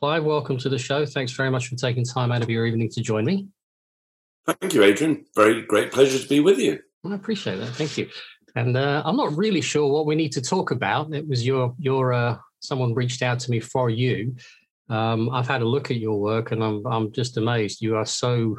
Clive, welcome to the show. Thanks very much for taking time out of your evening to join me. Thank you, Adrian. Very great pleasure to be with you. I appreciate that. Thank you. And I'm not really sure what we need to talk about. It was someone reached out to me for you. I've had a look at your work, and I'm just amazed. You are so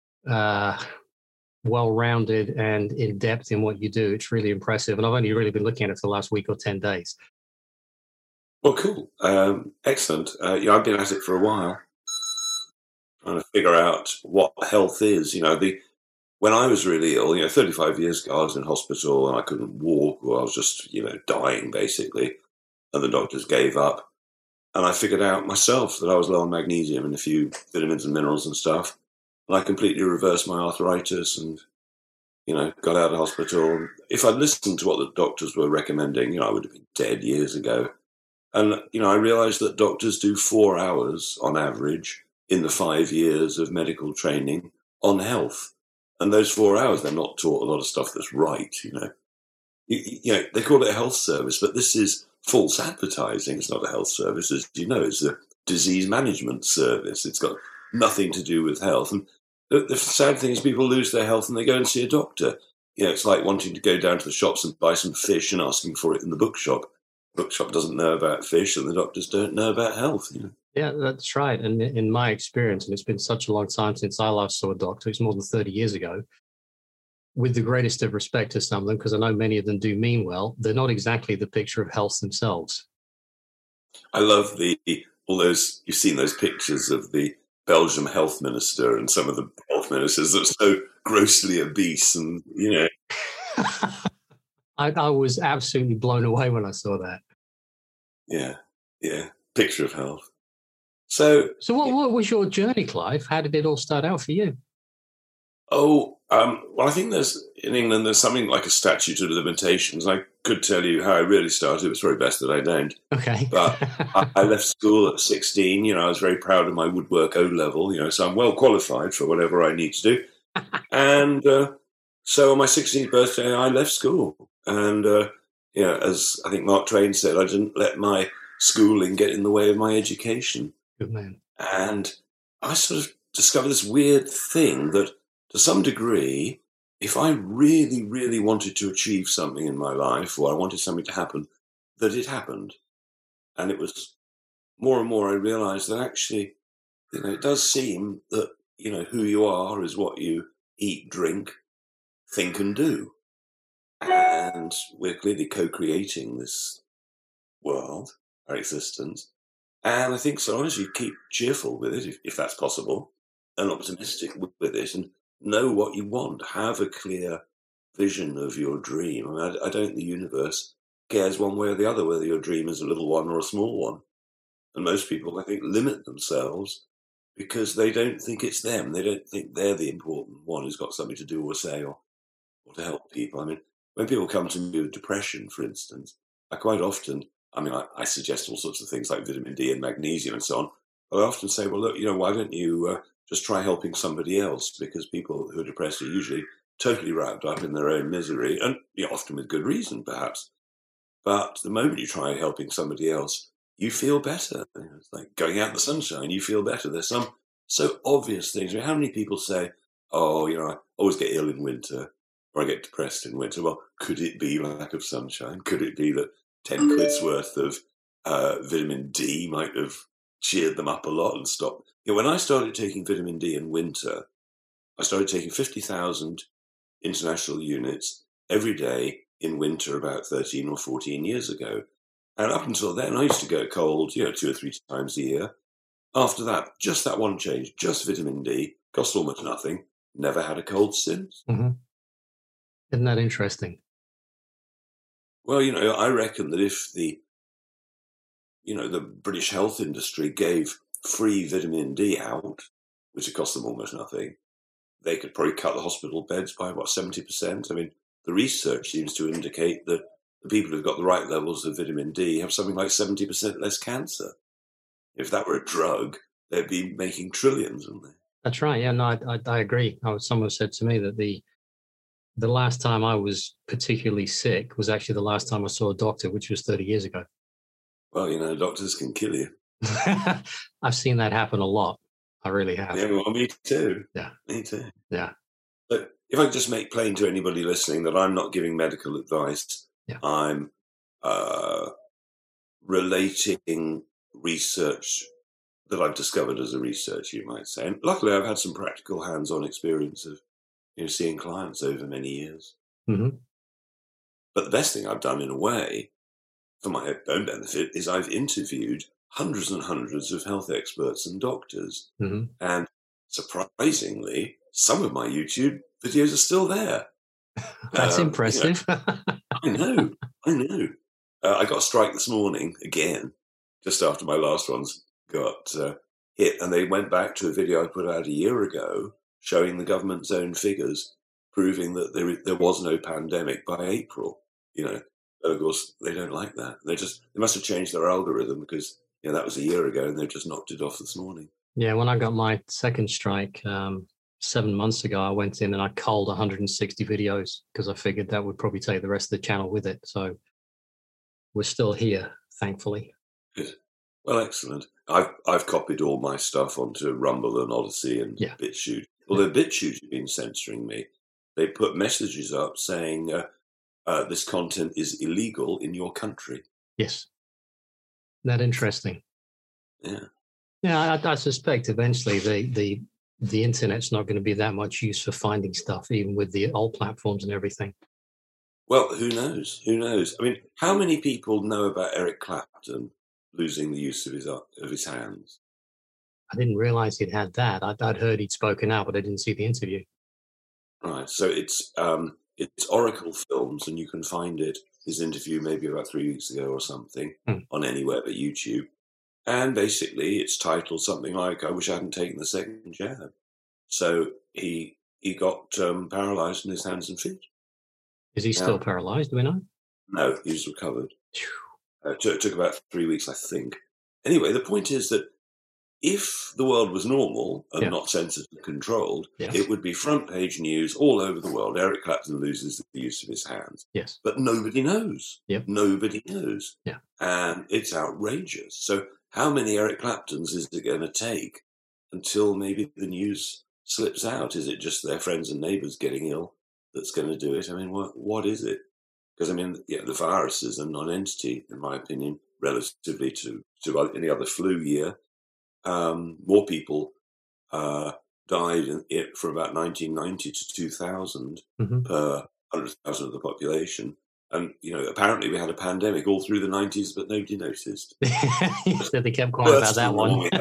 well-rounded and in-depth in what you do. It's really impressive. And I've only really been looking at it for the last week or 10 days. Well, cool. Excellent. I've been at it for a while, trying to figure out what health is. When I was really ill, 35 years ago, I was in hospital and I couldn't walk, or I was just, dying basically. And the doctors gave up. And I figured out myself that I was low on magnesium and a few vitamins and minerals and stuff. And I completely reversed my arthritis and, got out of hospital. If I'd listened to what the doctors were recommending, I would have been dead years ago. And, I realized that doctors do 4 hours on average in the 5 years of medical training on health. And those 4 hours, they're not taught a lot of stuff that's right, They call it a health service, but this is false advertising. It's not a health service, as you know. It's a disease management service. It's got nothing to do with health. And the sad thing is people lose their health and they go and see a doctor. It's like wanting to go down to the shops and buy some fish and asking for it in the bookshop. The bookshop doesn't know about fish and the doctors don't know about health. Yeah, that's right. And in my experience, and it's been such a long time since I last saw a doctor, it's more than 30 years ago, with the greatest of respect to some of them, because I know many of them do mean well, they're not exactly the picture of health themselves. I love all those, you've seen those pictures of the Belgium health minister and some of the health ministers that are so grossly obese and, I was absolutely blown away when I saw that. Yeah. Picture of health. So what was your journey, Clive? How did it all start out for you? Well, I think in England, there's something like a statute of limitations. I could tell you how I really started. It's very best that I don't. Okay. But I left school at 16. I was very proud of my woodwork O-level, so I'm well qualified for whatever I need to do. And so on my 16th birthday, I left school. And, as I think Mark Twain said, I didn't let my schooling get in the way of my education. Good man. And I sort of discovered this weird thing that, to some degree, if I really, really wanted to achieve something in my life, or I wanted something to happen, that it happened. And it was more and more I realized that actually, it does seem that, who you are is what you eat, drink, think and do. And we're clearly co-creating this world, our existence. And I think so long as you keep cheerful with it, if that's possible, and optimistic with it, and know what you want, have a clear vision of your dream. I don't think the universe cares one way or the other whether your dream is a little one or a small one. And most people, I think, limit themselves because they don't think it's them. They don't think they're the important one who's got something to do or say or to help people. When people come to me with depression, for instance, I quite often, I suggest all sorts of things like vitamin D and magnesium and so on. But I often say, well, look, why don't you just try helping somebody else? Because people who are depressed are usually totally wrapped up in their own misery, and often with good reason, perhaps. But the moment you try helping somebody else, you feel better. It's like going out in the sunshine, you feel better. There's some so obvious things. How many people say, oh, I always get ill in winter, or I get depressed in winter? Well, could it be lack of sunshine? Could it be that 10 quid's worth of vitamin D might have cheered them up a lot and stopped? When I started taking vitamin D in winter, I started taking 50,000 international units every day in winter about 13 or 14 years ago. And up until then, I used to go cold, 2 or 3 times a year. After that, just that one change, just vitamin D, cost almost nothing. Never had a cold since. Mm-hmm. Isn't that interesting? Well, I reckon that if the British health industry gave free vitamin D out, which would cost them almost nothing, they could probably cut the hospital beds by, 70%? The research seems to indicate that the people who've got the right levels of vitamin D have something like 70% less cancer. If that were a drug, they'd be making trillions, wouldn't they? That's right. Yeah, no, I agree. Someone said to me that the last time I was particularly sick was actually the last time I saw a doctor, which was 30 years ago. Well, doctors can kill you. I've seen that happen a lot. I really have. Yeah, well, me too. Yeah. Me too. Yeah. But if I could just make plain to anybody listening that I'm not giving medical advice, Yeah. I'm relating research that I've discovered as a researcher, you might say. And luckily, I've had some practical hands-on experience of seeing clients over many years. Mm-hmm. But the best thing I've done, in a way, for my own benefit, is I've interviewed hundreds and hundreds of health experts and doctors. Mm-hmm. And surprisingly, some of my YouTube videos are still there. That's impressive. I know. I got a strike this morning, again, just after my last ones got hit. And they went back to a video I put out a year ago showing the government's own figures, proving that there was no pandemic by April. But of course, they don't like that. They must have changed their algorithm, because that was a year ago and they've just knocked it off this morning. Yeah, when I got my second strike 7 months ago, I went in and I culled 160 videos because I figured that would probably take the rest of the channel with it. So we're still here, thankfully. Good. Well, excellent. I've copied all my stuff onto Rumble and Odyssey and BitChute. Although BitChute have been censoring me, they put messages up saying this content is illegal in your country. Yes. That interesting. Yeah. Yeah, I suspect eventually the internet's not going to be that much use for finding stuff, even with the old platforms and everything. Well, who knows? Who knows? I mean, how many people know about Eric Clapton losing the use of his hands? I didn't realize he'd had that. I'd heard he'd spoken out, but I didn't see the interview. Right. So it's Oracle Films, and you can find it. His interview maybe about 3 weeks ago or something on anywhere but YouTube. And basically, it's titled something like, "I wish I hadn't taken the second jab." So he got paralyzed in his hands and feet. Is he still paralyzed? Do we know? No, he's recovered. It took about 3 weeks, I think. Anyway, the point is that if the world was normal and not censored and controlled, it would be front page news all over the world. Eric Clapton loses the use of his hands. Yes. But nobody knows. Yep. Nobody knows. Yeah. And it's outrageous. So how many Eric Claptons is it going to take until maybe the news slips out? Is it just their friends and neighbours getting ill that's going to do it? I mean, what is it? Because, I mean, the virus is a non-entity, in my opinion, relatively to any other flu year. More people died from about 1990 to 2000 per 100,000 of the population. And, apparently we had a pandemic all through the 90s, but nobody noticed. So they kept quiet about that one.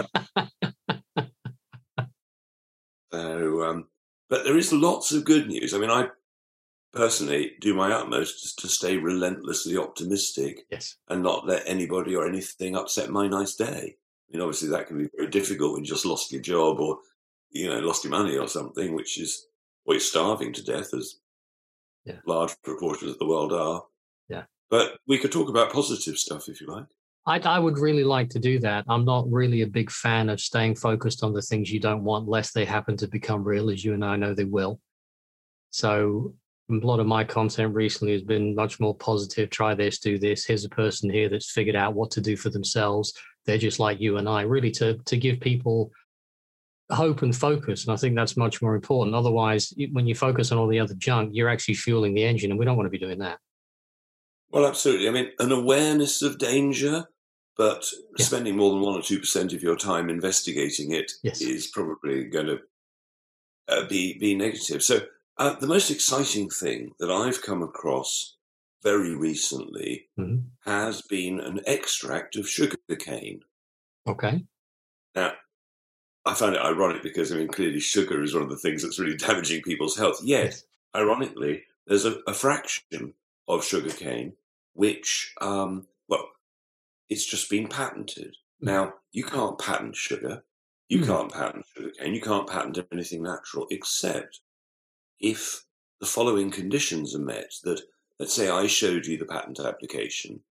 So, but there is lots of good news. I mean, I personally do my utmost to stay relentlessly optimistic and not let anybody or anything upset my nice day. I mean, obviously that can be very difficult when you just lost your job or, lost your money or something, which is, you're starving to death, as large proportions of the world are. Yeah. But we could talk about positive stuff if you like. I would really like to do that. I'm not really a big fan of staying focused on the things you don't want, lest they happen to become real, as you and I know they will. So a lot of my content recently has been much more positive. Try this, do this. Here's a person here that's figured out what to do for themselves. They're just like you and I, really to give people hope and focus. And I think that's much more important. Otherwise, when you focus on all the other junk, you're actually fueling the engine, and we don't want to be doing that. Well, absolutely. I mean, an awareness of danger, but spending more than 1 or 2% of your time investigating it is probably going to be negative. So the most exciting thing that I've come across very recently has been an extract of sugarcane. Okay. Now, I find it ironic because, I mean, clearly sugar is one of the things that's really damaging people's health. Yet, ironically, there's a fraction of sugarcane which, it's just been patented. Now, you can't patent sugar. You can't patent sugarcane. You can't patent anything natural, except if the following conditions are met. That, let's say I showed you the patent application.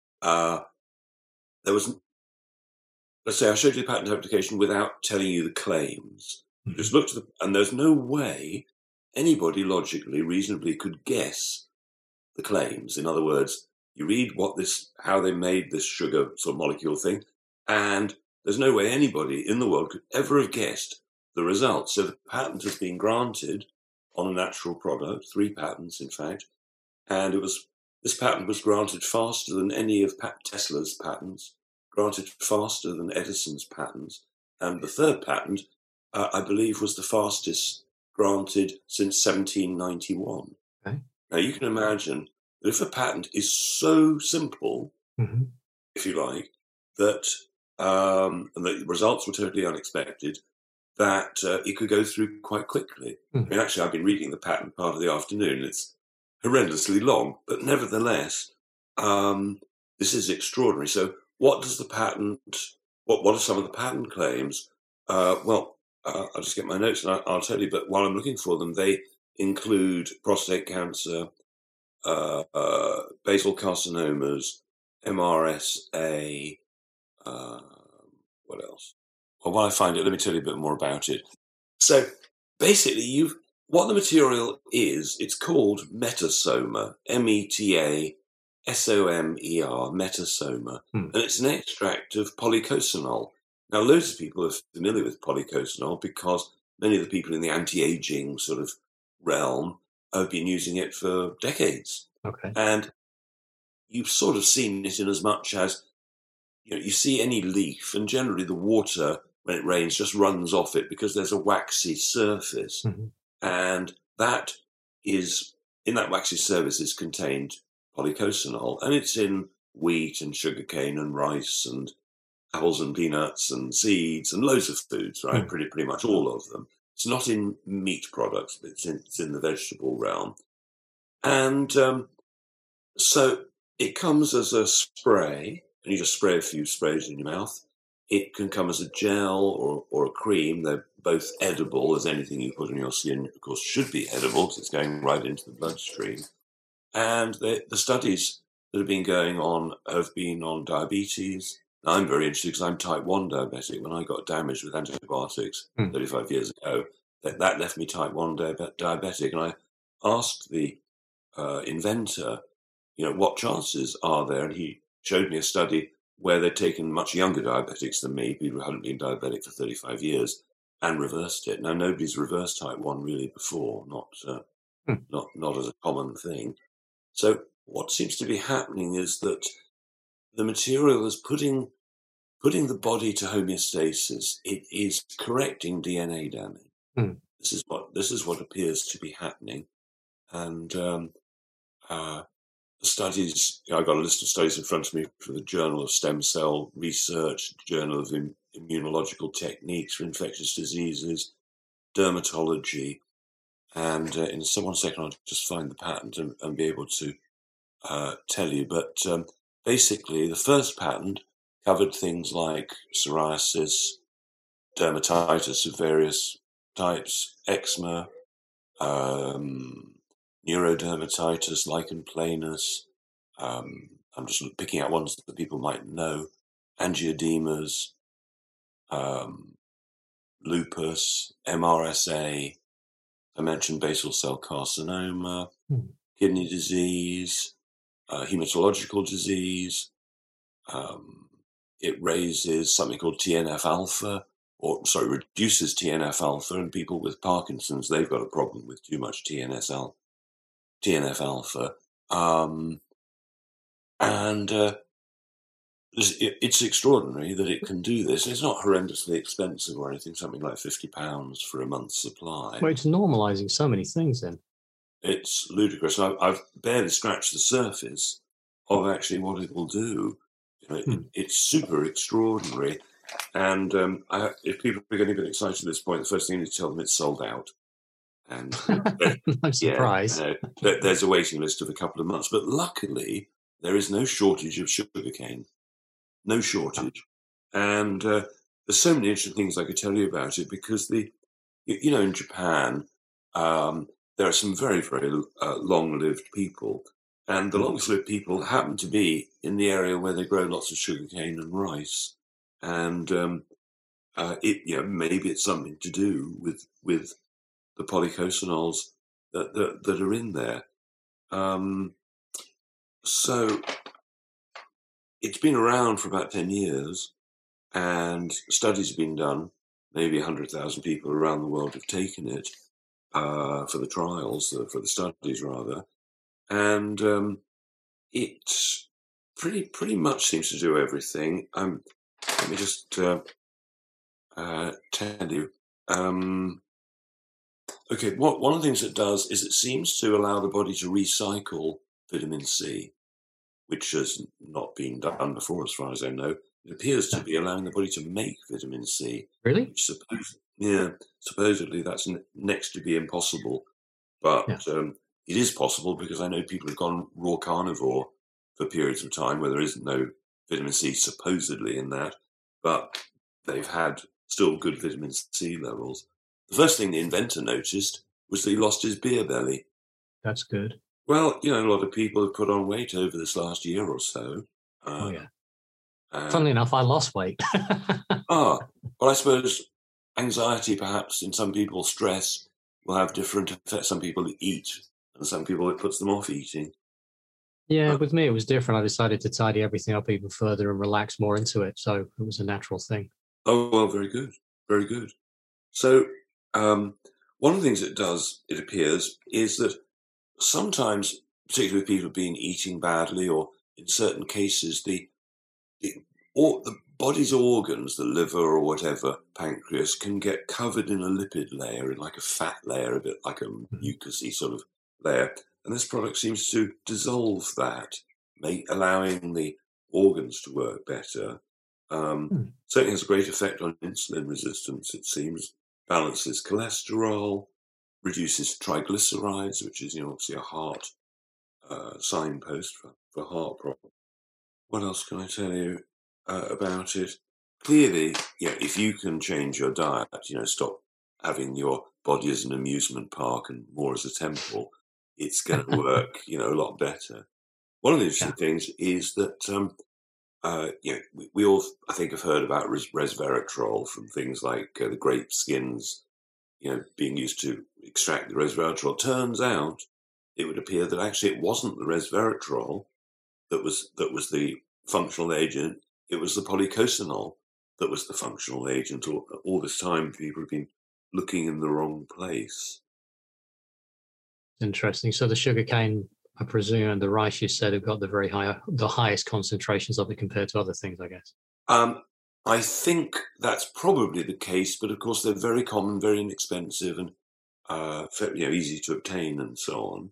Let's say I showed you the patent application without telling you the claims. You just looked at and there's no way anybody logically, reasonably could guess the claims. In other words, you read how they made this sugar sort of molecule thing, and there's no way anybody in the world could ever have guessed the results. So the patent has been granted on a natural product, 3 patents, in fact, and this patent was granted faster than any of Tesla's patents, granted faster than Edison's patents, and the 3rd patent, I believe, was the fastest granted since 1791. Okay. Now, you can imagine that if a patent is so simple, Mm-hmm. if you like, that and the results were totally unexpected, that it could go through quite quickly. Mm. I mean, actually, I've been reading the patent part of the afternoon. It's horrendously long, but nevertheless, this is extraordinary. So what does the patent, what are some of the patent claims? I'll just get my notes and I'll tell you, but while I'm looking for them, they include prostate cancer, basal carcinomas, MRSA, what else? Well, while I find it, let me tell you a bit more about it. So basically, what the material is, it's called Metasomer, Metasomer, Metasoma, and it's an extract of polycosanol. Now, loads of people are familiar with polycosanol because many of the people in the anti-aging sort of realm have been using it for decades. Okay. And you've sort of seen it in as much as, you see any leaf, and generally the water, when it rains, just runs off it because there's a waxy surface. Mm-hmm. And that is, in that waxy surface is contained polycosanol, and it's in wheat and sugarcane and rice and apples and peanuts and seeds and loads of foods, right? Pretty much all of them. It's not in meat products, but it's in the vegetable realm. And so it comes as a spray, and you just spray a few sprays in your mouth. It can come as a gel or a cream. They're both edible, as anything you put on your skin, of course, should be edible because it's going right into the bloodstream. And the studies that have been going on have been on diabetes. I'm very interested because I'm type 1 diabetic. When I got damaged with antibiotics 35 years ago, that left me type 1 diabetic. And I asked the inventor, what chances are there? And he showed me a study where they'd taken much younger diabetics than me, people who hadn't been diabetic for 35 years, and reversed it. Now, nobody's reversed type 1 really before, not as a common thing. So what seems to be happening is that the material is putting the body to homeostasis. It is correcting DNA damage. This is what appears to be happening. And the studies, I've got a list of studies in front of me for the Journal of Stem Cell Research, Journal of Immunological Techniques for Infectious Diseases, Dermatology, and in 1 second I'll just find the patent and be able to tell you. But basically, the first patent covered things like psoriasis, dermatitis of various types, eczema, neurodermatitis, lichen planus. I'm just picking out ones that people might know. Angioedemas, lupus, MRSA. I mentioned basal cell carcinoma, kidney disease, hematological disease. It raises something called TNF alpha, reduces TNF alpha, and people with Parkinson's, they've got a problem with too much TNF alpha. It's extraordinary that it can do this. It's not horrendously expensive or anything, something like £50 for a month's supply. Well, it's normalising so many things then. It's ludicrous. I've barely scratched the surface of actually what it will do. It's super extraordinary. And if people are getting a bit excited at this point, the first thing you need to tell them it's sold out. And no surprise. There's a waiting list of a couple of months. But luckily, there is no shortage of sugarcane. No shortage. And there's so many interesting things I could tell you about it because in Japan, there are some very, very long-lived people. And the longest-lived people happen to be in the area where they grow lots of sugarcane and rice. And maybe it's something to do with the polycosanols that are in there. So it's been around for about 10 years, and studies have been done. Maybe 100,000 people around the world have taken it for the trials, for the studies rather, and it pretty much seems to do everything. Let me just tell you. Okay, one of the things it does is it seems to allow the body to recycle vitamin C, which has not been done before, as far as I know. It appears to be allowing the body to make vitamin C, Really? which supposedly that's next to be impossible. But it is possible because I know people have gone raw carnivore for periods of time where there isn't no vitamin C supposedly in that, but they've had still good vitamin C levels. The first thing the inventor noticed was that he lost his beer belly. That's good. Well, a lot of people have put on weight over this last year or so. Oh, yeah. Funnily enough, I lost weight. Well, I suppose anxiety, perhaps, in some people, stress will have different effects. Some people eat, and some people it puts them off eating. Yeah, with me, it was different. I decided to tidy everything up even further and relax more into it. So it was a natural thing. Oh, well, very good. Very good. So one of the things it does, it appears, is that sometimes, particularly with people being eating badly, or in certain cases, the body's organs, the liver or whatever, pancreas, can get covered in a lipid layer, in like a fat layer, a bit like a mucousy sort of layer. And this product seems to dissolve that, allowing the organs to work better. Certainly has a great effect on insulin resistance, it seems. Balances cholesterol, reduces triglycerides, which is obviously a heart signpost for heart problems. What else can I tell you about it? Clearly, if you can change your diet, stop having your body as an amusement park and more as a temple, it's going to work, a lot better. One of the interesting things is that we all, I think, have heard about resveratrol from things like the grape skins, being used to extract the resveratrol. Turns out, it would appear that actually it wasn't the resveratrol that was the functional agent. It was the polycosanol that was the functional agent. All this time, people have been looking in the wrong place. Interesting. So the sugarcane, I presume, and the rice you said have got the highest concentrations of it compared to other things, I guess. I think that's probably the case, but of course they're very common, very inexpensive, and easy to obtain, and so on.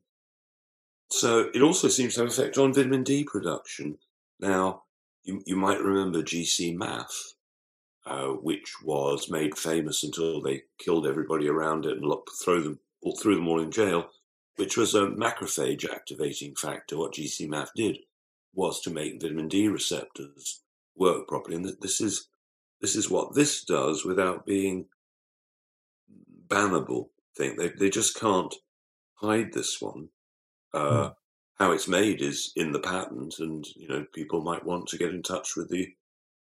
So it also seems to have effect on vitamin D production. Now, you might remember GC Math, which was made famous until they killed everybody around it and threw them all in jail, which was a macrophage activating factor. What GC Math did was to make vitamin D receptors work properly, and this is what this does without being bannable. They just can't hide this one. How it's made is in the patent, and people might want to get in touch with the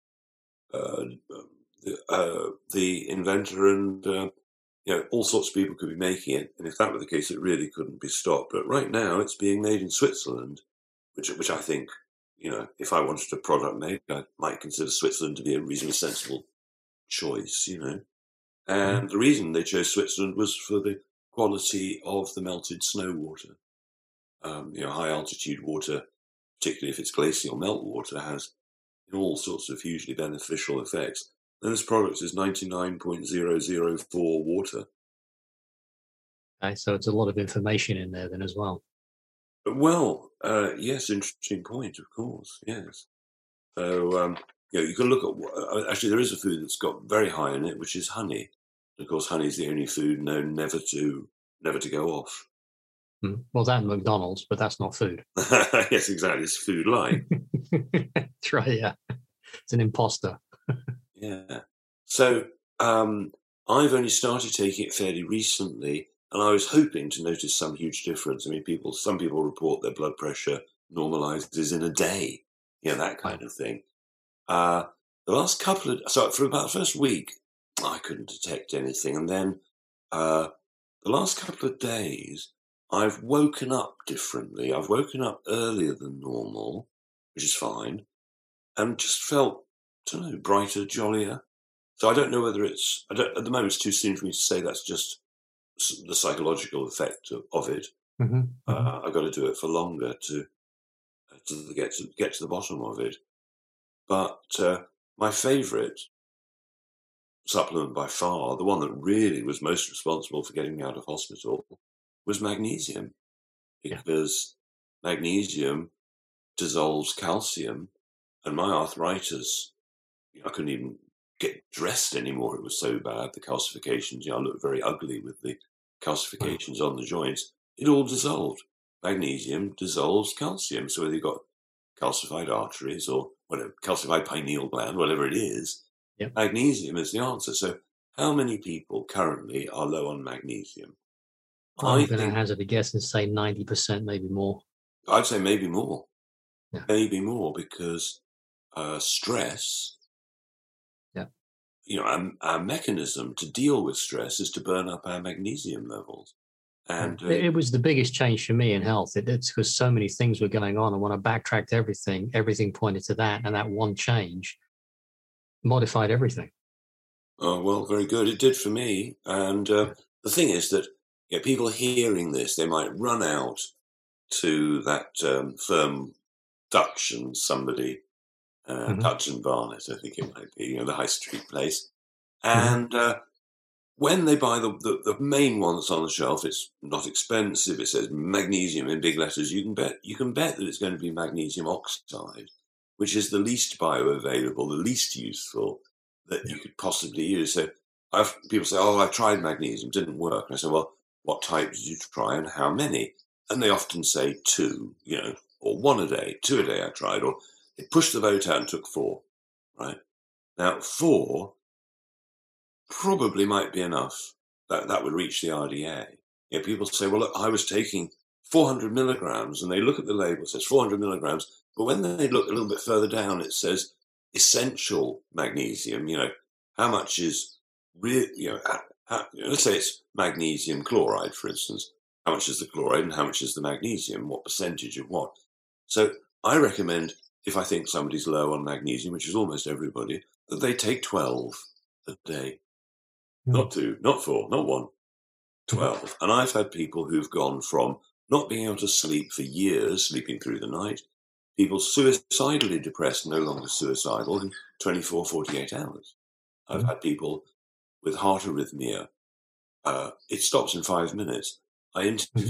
inventor, and all sorts of people could be making it. And if that were the case, it really couldn't be stopped. But right now, it's being made in Switzerland, which I think, if I wanted a product made, I might consider Switzerland to be a reasonably sensible choice. And the reason they chose Switzerland was for the quality of the melted snow water. High altitude water, particularly if it's glacial meltwater, has all sorts of hugely beneficial effects. And this product is 99.004 water. Okay, so it's a lot of information in there then as well. Well, yes, interesting point, of course, yes. So, you can look at, actually there is a food that's got very high in it, which is honey. Of course, honey is the only food known never to go off. Well, that and McDonald's, but that's not food. Yes, exactly. It's food-like. That's right, yeah. It's an imposter. Yeah. So I've only started taking it fairly recently, and I was hoping to notice some huge difference. I mean, some people report their blood pressure normalizes in a day, that kind of thing. The last for about the first week, I couldn't detect anything. And then the last couple of days, I've woken up differently. I've woken up earlier than normal, which is fine, and just felt don't know, brighter, jollier. So I don't know whether at the moment it's too soon for me to say that's just the psychological effect of it. Mm-hmm. I've got to do it for longer to get to the bottom of it. But my favourite supplement by far, the one that really was most responsible for getting me out of hospital, was magnesium, because magnesium dissolves calcium, and my arthritis, I couldn't even get dressed anymore. It was so bad. The calcifications, I looked very ugly with the calcifications on the joints. It all dissolved. Magnesium dissolves calcium. So whether you've got calcified arteries or whatever, calcified pineal gland, whatever it is, magnesium is the answer. So how many people currently are low on magnesium? I'm going to hazard a guess and say 90%, maybe more. I'd say maybe more. Maybe more, because stress, our mechanism to deal with stress is to burn up our magnesium levels. And it was the biggest change for me in health. It's because so many things were going on, and when I backtracked everything pointed to that, and that one change modified everything. Oh, well, very good. It did for me. And the thing is that people hearing this, they might run out to that firm Dutch and somebody, Dutch and Barnett, I think it might be, the high street place. And when they buy the main one that's on the shelf, it's not expensive. It says magnesium in big letters. You can bet that it's going to be magnesium oxide, which is the least bioavailable, the least useful that you could possibly use. So people say, "Oh, I've tried magnesium, didn't work." And I say, "Well, what type did you try and how many?" And they often say 2, or 1 a day, 2 a day I tried, or they pushed the boat out and took 4, right? Now, 4 probably might be enough. That would reach the RDA. People say, "Well, look, I was taking 400 milligrams," and they look at the label, it says 400 milligrams, but when they look a little bit further down, it says essential magnesium. How much is let's say it's magnesium chloride, for instance. How much is the chloride and how much is the magnesium? What percentage of what? So I recommend, if I think somebody's low on magnesium, which is almost everybody, that they take 12 a day. Not 2, not 4, not 1, 12. And I've had people who've gone from not being able to sleep for years, sleeping through the night, people suicidally depressed, no longer suicidal, in 24, 48 hours. I've had people with heart arrhythmia. It stops in 5 minutes. I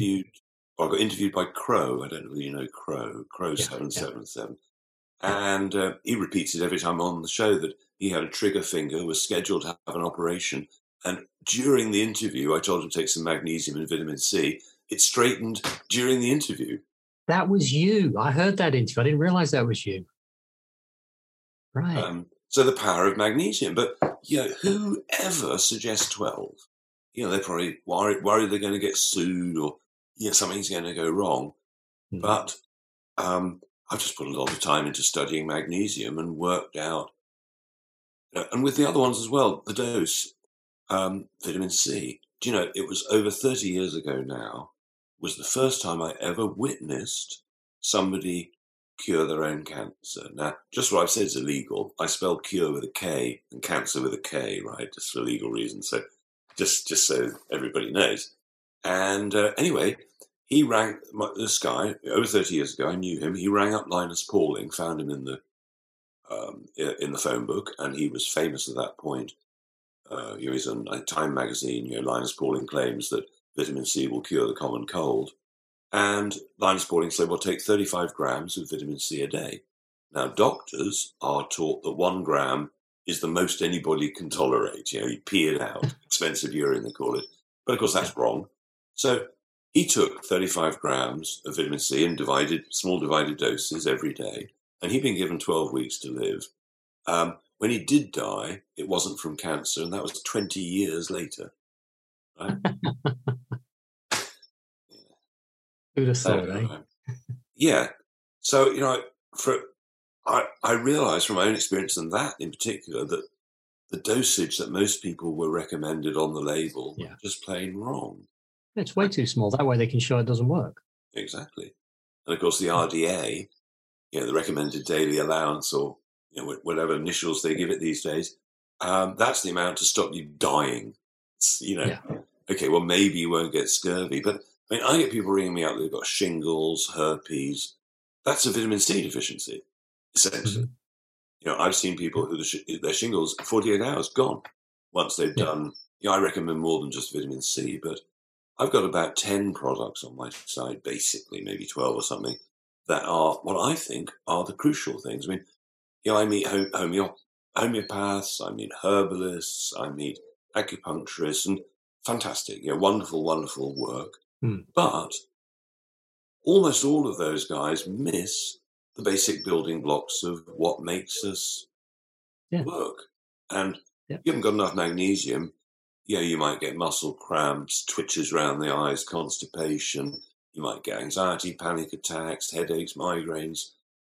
got interviewed by Crow. I don't know whether you know Crow. Crow 777. And he repeats it every time on the show that he had a trigger finger, was scheduled to have an operation. And during the interview, I told him to take some magnesium and vitamin C. It straightened during the interview. That was you. I heard that interview. I didn't realize that was you. Right. So the power of magnesium. But, whoever suggests 12? They're probably worried they're going to get sued or, something's going to go wrong. But I've just put a lot of time into studying magnesium and worked out, and with the other ones as well, the dose, vitamin C. Do you know, it was over 30 years ago now, was the first time I ever witnessed somebody cure their own cancer. Now, just what I've said is illegal. I spelled cure with a K and cancer with a K, right, just for legal reasons. So just so everybody knows. And anyway, he rang this guy over 30 years ago. I knew him. He rang up Linus Pauling, found him in the phone book, and he was famous at that point. He's on Time magazine. Linus Pauling claims that vitamin C will cure the common cold, and Linus Pauling said, "Well, take 35 grams of vitamin C a day." Now, doctors are taught that 1 gram is the most anybody can tolerate. You pee it out, expensive urine they call it, but of course that's wrong. So he took 35 grams of vitamin C in small divided doses every day, and he'd been given 12 weeks to live. When he did die, it wasn't from cancer, and that was 20 years later. Right? Who'd have thought, eh? Yeah. So, I realised from my own experience, and that in particular, that the dosage that most people were recommended on the label was just plain wrong. It's way too small. That way they can show it doesn't work. Exactly. And of course, the RDA, the recommended daily allowance or whatever initials they give it these days, that's the amount to stop you dying. Yeah. Okay, well, maybe you won't get scurvy. But I mean, I get people ringing me up, they've got shingles, herpes. That's a vitamin C deficiency, essentially. I've seen people who their shingles, 48 hours, gone once they've done. I recommend more than just vitamin C, but I've got about 10 products on my site, basically, maybe 12 or something, that are what I think are the crucial things. I mean, I meet homeopaths, I meet herbalists, I meet acupuncturists, and fantastic, wonderful, wonderful work. But almost all of those guys miss the basic building blocks of what makes us work. And if you haven't got enough magnesium, you might get muscle cramps, twitches around the eyes, constipation. You might get anxiety, panic attacks, headaches, migraines,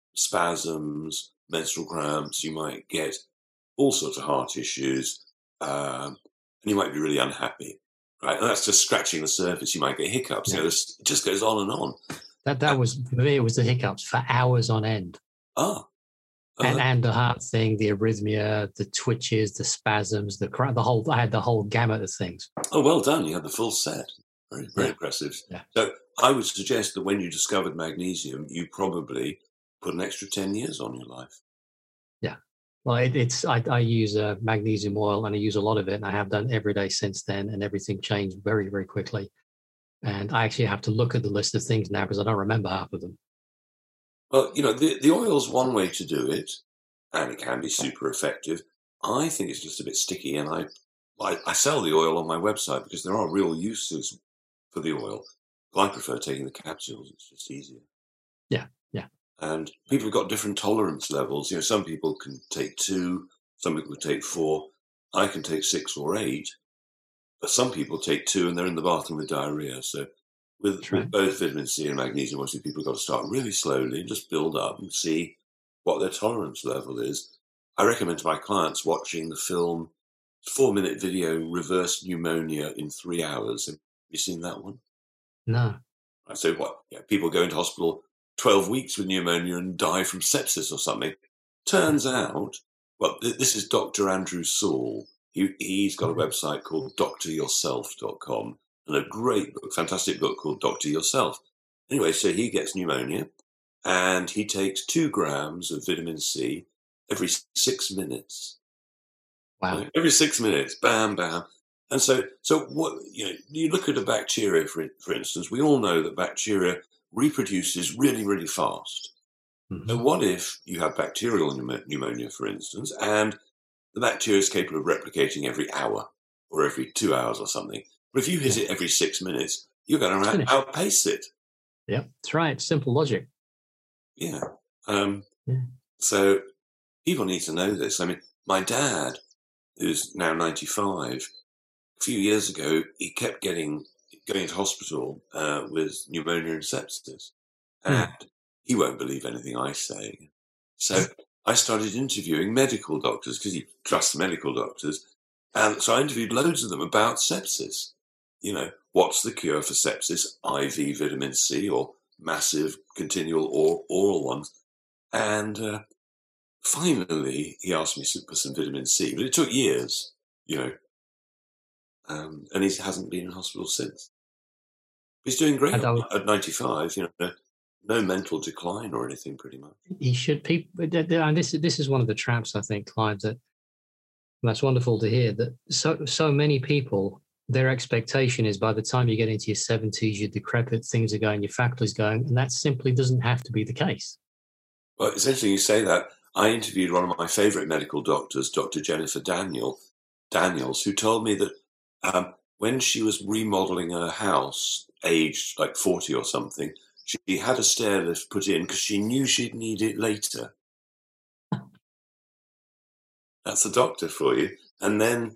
spasms, menstrual cramps. You might get all sorts of heart issues, and you might be really unhappy. Right, and that's just scratching the surface. You might get hiccups. It just goes on and on. That was, for me, it was the hiccups for hours on end. And the heart thing, the arrhythmia, the twitches, the spasms, I had the whole gamut of things. Oh, well done. You had the full set. Very, very impressive. Yeah. So I would suggest that when you discovered magnesium, you probably put an extra 10 years on your life. Yeah. Well, I use magnesium oil, and I use a lot of it, and I have done every day since then, and everything changed very, very quickly. And I actually have to look at the list of things now because I don't remember half of them. Well, the oil's one way to do it, and it can be super effective. I think it's just a bit sticky, and I sell the oil on my website because there are real uses for the oil. I prefer taking the capsules. It's just easier. Yeah. And people have got different tolerance levels. Some people can take 2, some people can take 4. I can take 6 or 8. But some people take 2 and they're in the bathroom with diarrhea. So with both vitamin C and magnesium, obviously people have got to start really slowly and just build up and see what their tolerance level is. I recommend to my clients watching the film 4-minute video, Reverse Pneumonia in 3 Hours. Have you seen that one? No. So people go into hospital 12 weeks with pneumonia and die from sepsis or something. Turns out, this is Dr. Andrew Saul. He's got a website called dryourself.com and a great book, fantastic book called Doctor Yourself. Anyway, so he gets pneumonia and he takes 2 grams of vitamin C every 6 minutes. Wow. Right? Every 6 minutes, bam, bam. And so what, you look at a bacteria, for instance, we all know that bacteria reproduces really, really fast. So what if you have bacterial pneumonia, for instance, and the bacteria is capable of replicating every hour or every 2 hours or something? But if you hit it every 6 minutes, you're going to outpace it. Yeah, that's right. Simple logic. Yeah. So people need to know this. I mean, my dad, who's now 95, a few years ago, he kept going to hospital with pneumonia and sepsis. And he won't believe anything I say. So I started interviewing medical doctors because he trusts medical doctors. And so I interviewed loads of them about sepsis. What's the cure for sepsis? IV vitamin C or massive continual oral ones. And finally, he asked me for some vitamin C, but it took years, and he hasn't been in hospital since. He's doing great at 95, no mental decline or anything, pretty much. He should. And this is one of the traps, I think, Clive, that's wonderful to hear, that so many people, their expectation is by the time you get into your 70s, you're decrepit, things are going, your faculty's going, and that simply doesn't have to be the case. Well, it's interesting you say that. I interviewed one of my favourite medical doctors, Dr. Jennifer Daniels, who told me that when she was remodelling her house, aged like 40 or something, she had a stair lift put in because she knew she'd need it later. That's a doctor for you. And then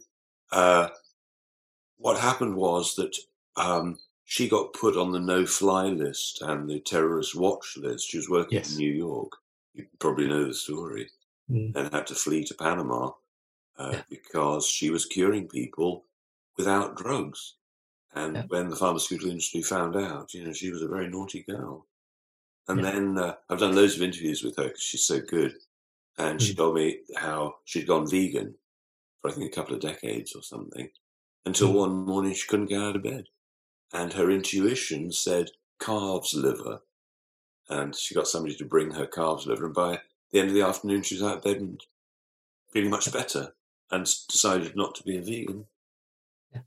what happened was that she got put on the no-fly list and the terrorist watch list. She was working in New York. You probably know the story. And had to flee to Panama because she was curing people without drugs. And when the pharmaceutical industry found out, she was a very naughty girl. And then I've done loads of interviews with her because she's so good. And she told me how she'd gone vegan for, I think, a couple of decades or something, until one morning she couldn't get out of bed. And her intuition said calves liver. And she got somebody to bring her calves liver. And by the end of the afternoon, she was out of bed and feeling much better, and decided not to be a vegan. Yeah.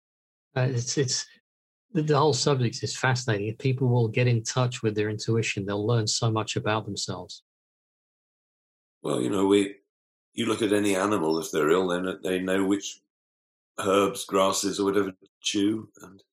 It's the whole subject is fascinating. If people will get in touch with their intuition, they'll learn so much about themselves. Well, you look at any animal, if they're ill, then they know which herbs, grasses, or whatever to chew. And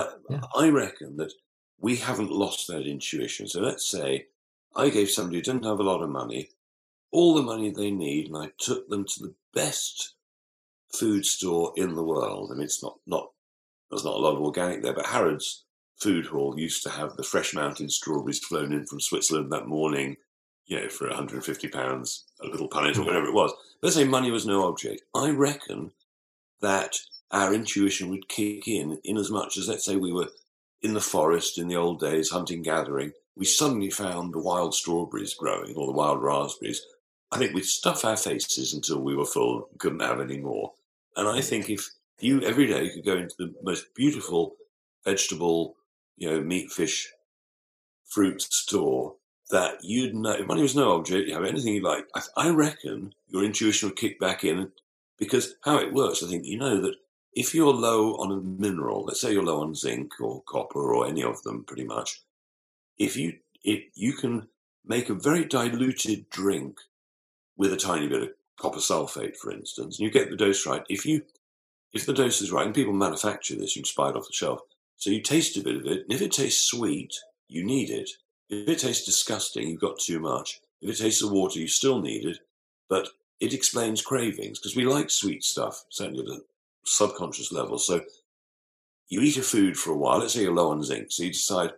I reckon that we haven't lost that intuition. So let's say I gave somebody who didn't have a lot of money all the money they need, and I took them to the best food store in the world. I mean, there's not a lot of organic there, but Harrods Food Hall used to have the fresh mountain strawberries flown in from Switzerland that morning, for £150, a little punnet or whatever it was. Let's say money was no object. I reckon that our intuition would kick in as much as, let's say, we were in the forest in the old days, hunting, gathering. We suddenly found the wild strawberries growing, or the wild raspberries. I think we'd stuff our faces until we were full, couldn't have any more. And I think if you every day could go into the most beautiful vegetable, meat, fish, fruit store, that you'd know, if money was no object, you have anything you like, I reckon your intuition would kick back in, because how it works, I think, that if you're low on a mineral, let's say you're low on zinc or copper or any of them pretty much, if you can make a very diluted drink with a tiny bit of copper sulfate, for instance, and you get the dose right. If the dose is right, and people manufacture this, you can buy it off the shelf. So you taste a bit of it, and if it tastes sweet, you need it. If it tastes disgusting, you've got too much. If it tastes of water, you still need it. But it explains cravings, because we like sweet stuff, certainly at a subconscious level. So you eat a food for a while, let's say you're low on zinc, so you decide,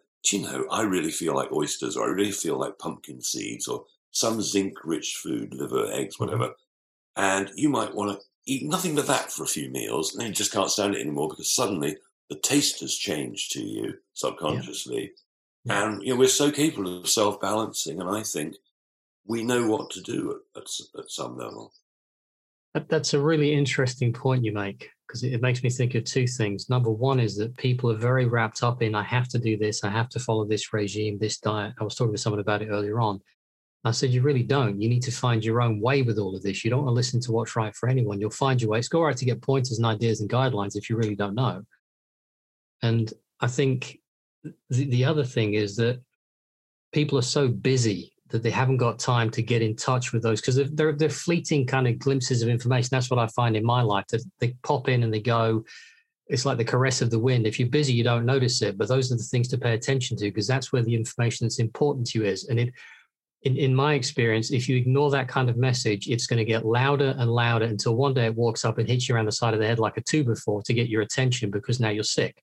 I really feel like oysters, or I really feel like pumpkin seeds, or some zinc-rich food, liver, eggs, whatever. And you might want to eat nothing but that for a few meals, and then you just can't stand it anymore because suddenly the taste has changed to you subconsciously. Yeah. And we're so capable of self-balancing, and I think we know what to do at some level. That's a really interesting point you make, because it makes me think of two things. Number one is that people are very wrapped up in, I have to do this, I have to follow this regime, this diet. I was talking to someone about it earlier on. I said, you really don't. You need to find your own way with all of this. You don't want to listen to what's right for anyone. You'll find your way. It's all right to get pointers and ideas and guidelines if you really don't know. And I think the other thing is that people are so busy that they haven't got time to get in touch with those, because they're fleeting kind of glimpses of information. That's what I find in my life, that they pop in and they go. It's like the caress of the wind. If you're busy, you don't notice it. But those are the things to pay attention to, because that's where the information that's important to you is. And in my experience, if you ignore that kind of message, it's going to get louder and louder until one day it walks up and hits you around the side of the head like a 2x4 to get your attention, because now you're sick.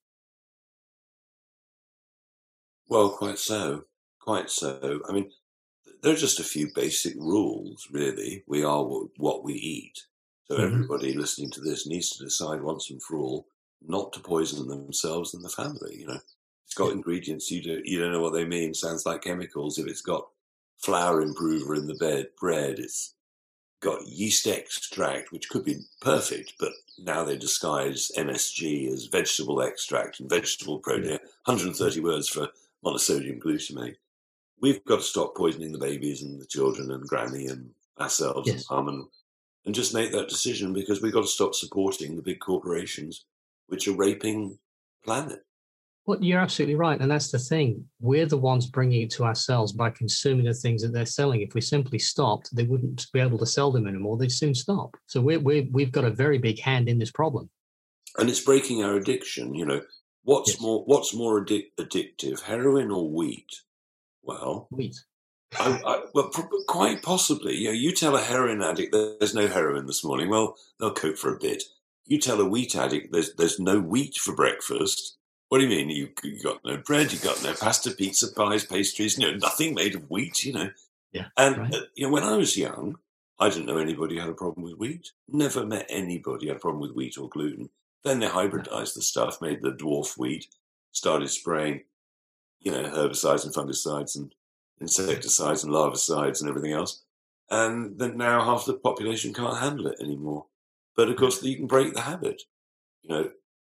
Well, quite so. Quite so. I mean, there are just a few basic rules, really. We are what we eat. So everybody listening to this needs to decide once and for all not to poison themselves and the family. It's got ingredients you don't know what they mean. Sounds like chemicals. If it's got flour improver in the bread, it's got yeast extract, which could be perfect, but now they disguise MSG as vegetable extract and vegetable protein. 130 words for monosodium glutamate. We've got to stop poisoning the babies and the children and granny and ourselves and mum and just make that decision, because we've got to stop supporting the big corporations which are raping the planet. Well, you're absolutely right. And that's the thing. We're the ones bringing it to ourselves by consuming the things that they're selling. If we simply stopped, they wouldn't be able to sell them anymore. They'd soon stop. So we've got a very big hand in this problem. And it's breaking our addiction. What's more addictive, heroin or wheat? Well, wheat. Quite possibly. You tell a heroin addict there's no heroin this morning. Well, they'll cope for a bit. You tell a wheat addict there's no wheat for breakfast. What do you mean? You got no bread, you got no pasta, pizza, pies, pastries, nothing made of wheat, Yeah. And, right. When I was young, I didn't know anybody who had a problem with wheat. Never met anybody who had a problem with wheat or gluten. Then they hybridized the stuff, made the dwarf wheat, started spraying, herbicides and fungicides and insecticides and larvicides and everything else. and then now half the population can't handle it anymore. But of course, you can break the habit. You know,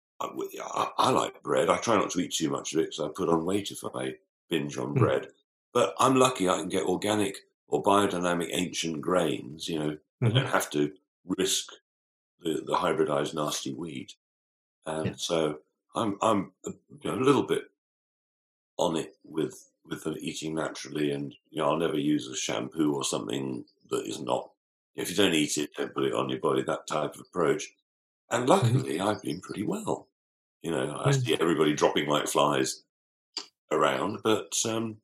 I like bread. I try not to eat too much of it because I put on weight if I binge on bread. But I'm lucky I can get organic or biodynamic ancient grains. You know, I don't have to risk the hybridized nasty wheat. And so I'm a little bit on it with eating naturally, and I'll never use a shampoo or something that is not. If you don't eat it, don't put it on your body. That type of approach. And luckily, I've been pretty well. I see everybody dropping like flies around, but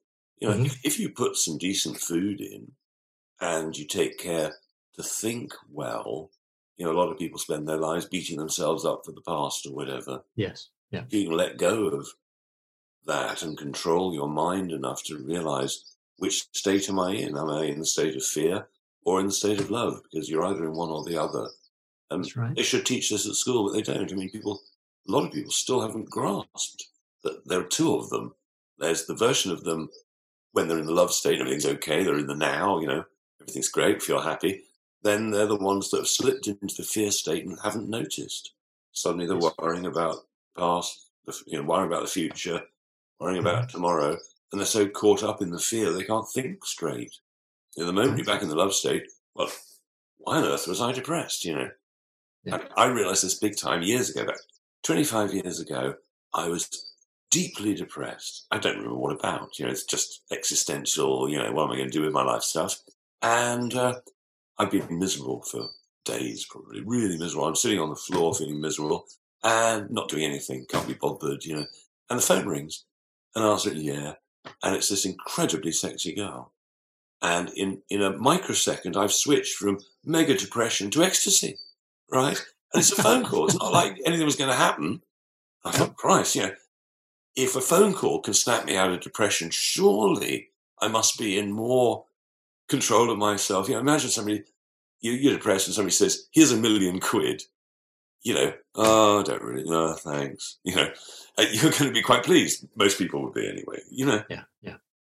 if you put some decent food in and you take care to think well, a lot of people spend their lives beating themselves up for the past or whatever. Yes. Yeah. You can let go of that and control your mind enough to realize, which state am I in? Am I in the state of fear or in the state of love? Because you're either in one or the other. That's right. They should teach this at school, but they don't. I mean, a lot of people still haven't grasped that there are two of them. There's the version of them when they're in the love state, everything's okay, they're in the now, everything's great, feel happy. Then they're the ones that have slipped into the fear state and haven't noticed. Suddenly they're worrying about the past, worrying about the future, worrying about tomorrow, and they're so caught up in the fear they can't think straight. The moment you're back in the love state, well, why on earth was I depressed, Yeah. I realized this big time years ago, about 25 years ago, I was deeply depressed. I don't remember what about, it's just existential, what am I going to do with my life stuff? And I've been miserable for days, probably, really miserable. I'm sitting on the floor feeling miserable and not doing anything, can't be bothered, And the phone rings and I answer it, and it's this incredibly sexy girl. And in a microsecond, I've switched from mega depression to ecstasy. Right? And it's a phone call. It's not like anything was going to happen. I thought, Christ, if a phone call can snap me out of depression, surely I must be in more control of myself. Imagine somebody, you're depressed and somebody says, here's £1 million. Oh, I don't really know, thanks. You're going to be quite pleased. Most people would be anyway, Yeah.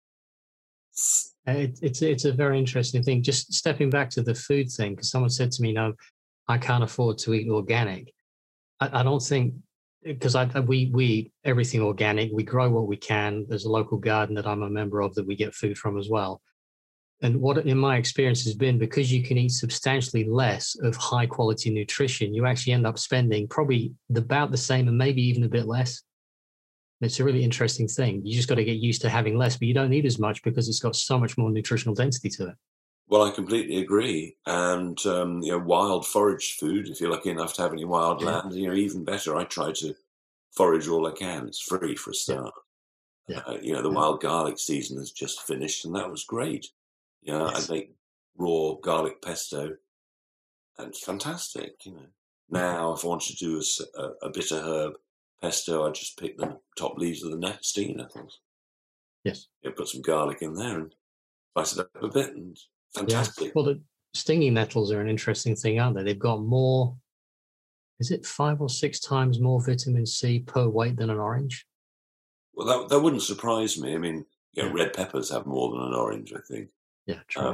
It's a very interesting thing. Just stepping back to the food thing, because someone said to me, no, I can't afford to eat organic. I don't think, because we eat everything organic. We grow what we can. There's a local garden that I'm a member of that we get food from as well. And what in my experience has been, because you can eat substantially less of high quality nutrition, you actually end up spending probably about the same and maybe even a bit less. It's a really interesting thing. You just got to get used to having less, but you don't need as much because it's got so much more nutritional density to it. Well, I completely agree. And, wild forage food, if you're lucky enough to have any wild land, even better. I try to forage all I can. It's free for a start. The wild garlic season has just finished, and that was great. I make raw garlic pesto, and it's fantastic, Now, if I want to do a bitter herb pesto, I just pick the top leaves of the stinging nettles. Yes. Put some garlic in there and spice it up a bit, and fantastic. Yeah. Well, the stinging nettles are an interesting thing, aren't they? They've got more, is it 5 or 6 times more vitamin C per weight than an orange? Well, that wouldn't surprise me. I mean, red peppers have more than an orange, I think. Yeah, true.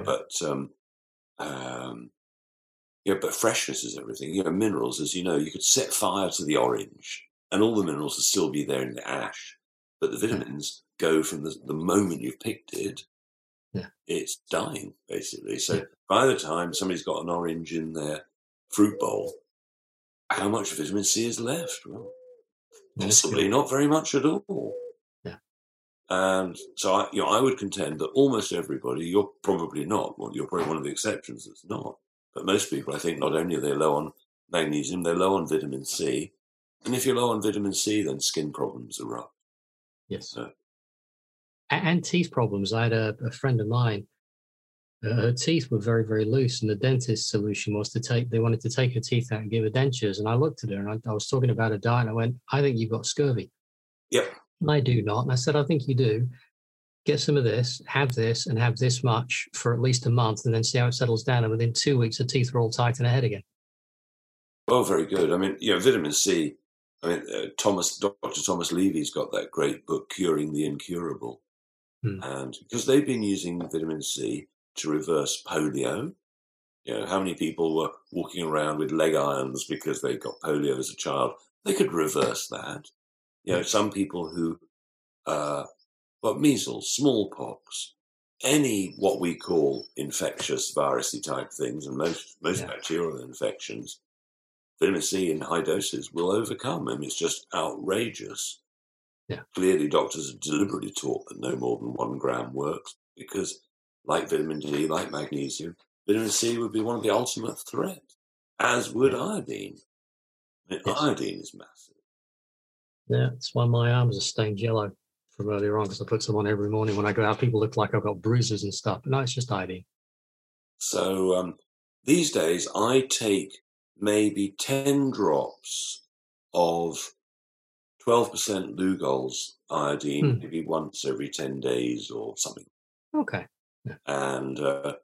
But freshness is everything. Minerals, as you know, you could set fire to the orange and all the minerals would still be there in the ash. But the vitamins go from the moment you've picked it. Yeah. It's dying, basically. So by the time somebody's got an orange in their fruit bowl, how much vitamin C is left? Well, possibly not very much at all. Yeah. And so I would contend that almost everybody, you're probably not. Well, you're probably one of the exceptions that's not. But most people, I think, not only are they low on magnesium, they're low on vitamin C. And if you're low on vitamin C, then skin problems erupt. Yes. And teeth problems. I had a friend of mine, her teeth were very, very loose, and the dentist's solution was they wanted to take her teeth out and give her dentures. And I looked at her and I was talking about a diet, and I went, I think you've got scurvy. Yep. And I do not. And I said, I think you do. Get some of this, and have this much for at least a month, and then see how it settles down. And within 2 weeks, her teeth are all tight in her head again. Oh, very good. I mean, vitamin C. I mean, Dr. Thomas Levy's got that great book, Curing the Incurable. And because they've been using vitamin C to reverse polio. How many people were walking around with leg irons because they got polio as a child? They could reverse that. Some people who got measles, smallpox, any what we call infectious virusy type things, and most bacterial infections, vitamin C in high doses will overcome. I mean, it's just outrageous. Yeah. Clearly, doctors have deliberately taught that no more than 1 gram works because, like vitamin D, like magnesium, vitamin C would be one of the ultimate threats, as would iodine. I mean, iodine is massive. Yeah, that's why my arms are stained yellow from earlier on, because I put some on every morning when I go out. People look like I've got bruises and stuff. But no, it's just iodine. So these days, I take maybe 10 drops of 12% Lugol's iodine, maybe once every 10 days or something. Okay. Yeah. And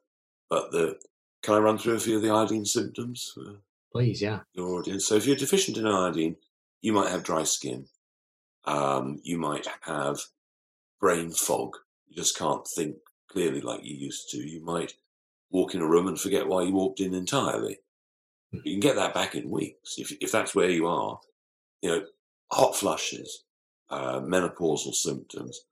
can I run through a few of the iodine symptoms? Please, yeah. Your audience. So if you're deficient in iodine, you might have dry skin. You might have brain fog. You just can't think clearly like you used to. You might walk in a room and forget why you walked in entirely. You can get that back in weeks if that's where you are. Hot flushes, menopausal symptoms.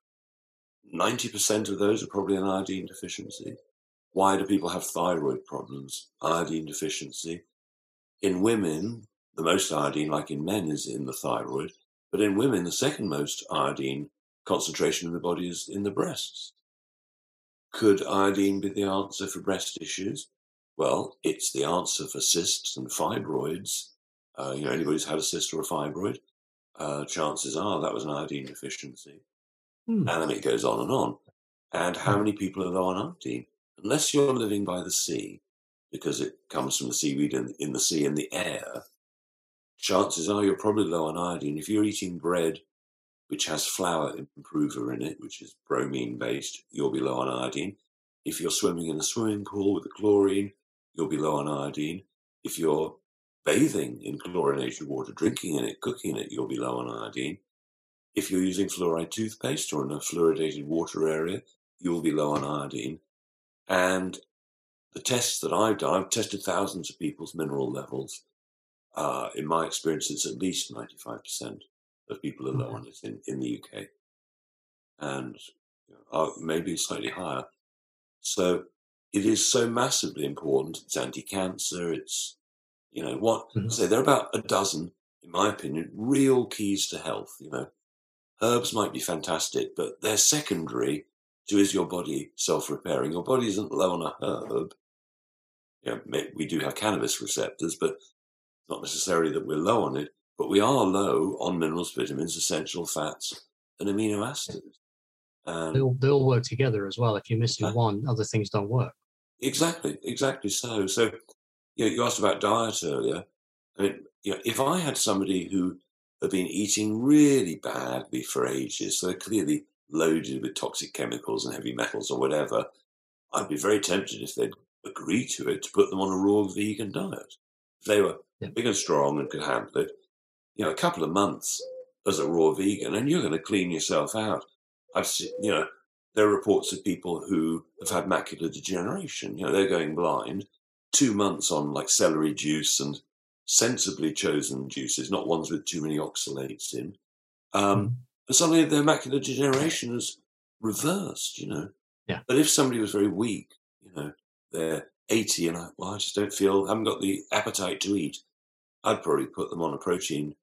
90% of those are probably an iodine deficiency. Why do people have thyroid problems? Iodine deficiency. In women, the most iodine, like in men, is in the thyroid. But in women, the second most iodine concentration in the body is in the breasts. Could iodine be the answer for breast issues? Well, it's the answer for cysts and fibroids. Anybody who's had a cyst or a fibroid, chances are that was an iodine deficiency. And then it goes on and on. And how many people are low on iodine? Unless you're living by the sea, because it comes from the seaweed in the sea and the air, chances are you're probably low on iodine. If you're eating bread which has flour improver in it, which is bromine-based, you'll be low on iodine. If you're swimming in a swimming pool with the chlorine, you'll be low on iodine. If you're bathing in chlorinated water, drinking in it, cooking in it, you'll be low on iodine. If you're using fluoride toothpaste or in a fluoridated water area, you'll be low on iodine. And the tests that I've done, I've tested thousands of people's mineral levels. In my experience, it's at least 95% of people are low on it in the UK. And maybe slightly higher. So it is so massively important. It's anti-cancer. It's, so there are about a dozen, in my opinion, real keys to health. Herbs might be fantastic, but they're secondary to is your body self-repairing. Your body isn't low on a herb. We do have cannabis receptors, but not necessarily that we're low on it. But we are low on minerals, vitamins, essential fats, and amino acids. They all work together as well. If you're missing one, other things don't work. Exactly so. So, you asked about diet earlier. I mean, if I had somebody who had been eating really badly for ages, so they're clearly loaded with toxic chemicals and heavy metals or whatever, I'd be very tempted, if they'd agree to it, to put them on a raw vegan diet. If they were big and strong and could handle it, a couple of months as a raw vegan, and you're going to clean yourself out. I've seen, there are reports of people who have had macular degeneration. They're going blind. 2 months on like celery juice and sensibly chosen juices, not ones with too many oxalates in. And suddenly their macular degeneration is reversed, Yeah. But if somebody was very weak, they're 80 and I just haven't got the appetite to eat, I'd probably put them on a protein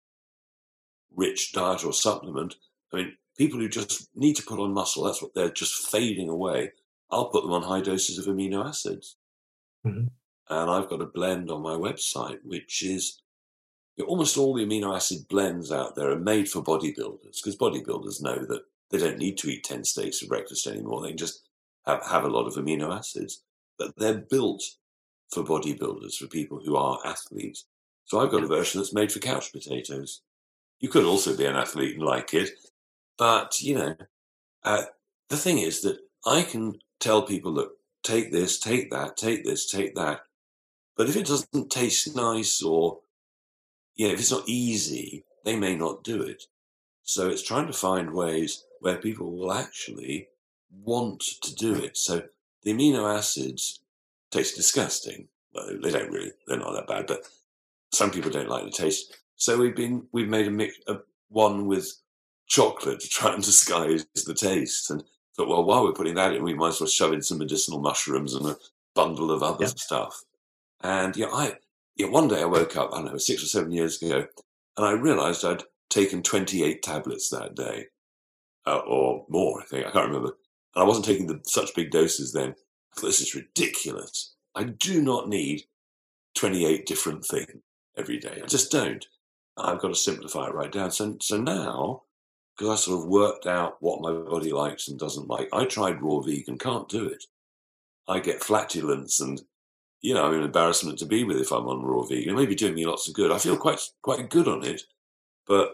rich diet or supplement. I mean, people who just need to put on muscle, that's what they're just fading away. I'll put them on high doses of amino acids. And I've got a blend on my website, which is almost all the amino acid blends out there are made for bodybuilders, because bodybuilders know that they don't need to eat 10 steaks for breakfast anymore. They can just have a lot of amino acids. But they're built for bodybuilders, for people who are athletes. So I've got a version that's made for couch potatoes. You could also be an athlete and like it. But, the thing is that I can tell people, look, take this, take that, take this, take that. But if it doesn't taste nice or, if it's not easy, they may not do it. So it's trying to find ways where people will actually want to do it. So the amino acids taste disgusting. Well, they don't really, they're not that bad, but some people don't like the taste. So we've made one with chocolate to try and disguise the taste. And thought, well, while we're putting that in, we might as well shove in some medicinal mushrooms and a bundle of other stuff. And one day I woke up, I don't know, 6 or 7 years ago, and I realized I'd taken 28 tablets that day, or more, I think. I can't remember. And I wasn't taking such big doses then. I thought, this is ridiculous. I do not need 28 different things every day. I just don't. I've got to simplify it right down. So now, because I sort of worked out what my body likes and doesn't like, I tried raw vegan, can't do it. I get flatulence and, I'm an embarrassment to be with if I'm on raw vegan. It may be doing me lots of good. I feel quite good on it, but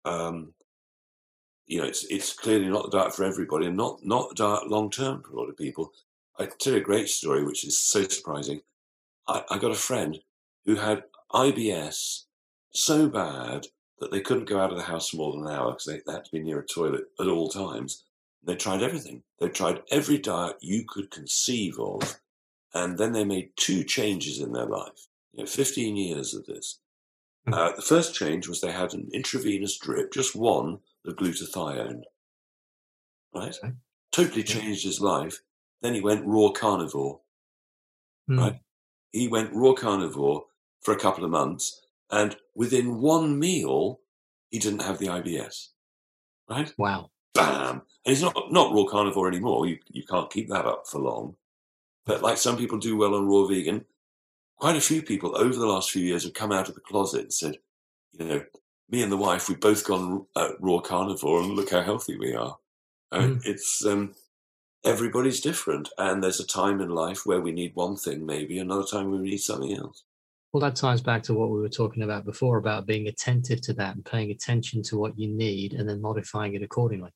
it's clearly not the diet for everybody, and not the diet long term for a lot of people. I tell you a great story, which is so surprising. I got a friend who had IBS so bad that they couldn't go out of the house for more than an hour because they had to be near a toilet at all times. They tried everything. They tried every diet you could conceive of, and then they made 2 changes in their life. 15 years of this. The first change was they had an intravenous drip, just one, of glutathione. Right? Okay. Totally changed his life. Then he went raw carnivore. Right? He went raw carnivore for a couple of months, and within one meal, he didn't have the IBS. Right? Wow. Bam! And he's not raw carnivore anymore. You can't keep that up for long. But like some people do well on raw vegan, quite a few people over the last few years have come out of the closet and said, me and the wife, we've both gone raw carnivore, and look how healthy we are. It's everybody's different, and there's a time in life where we need one thing, maybe another time we need something else. Well, that ties back to what we were talking about before, about being attentive to that and paying attention to what you need and then modifying it accordingly.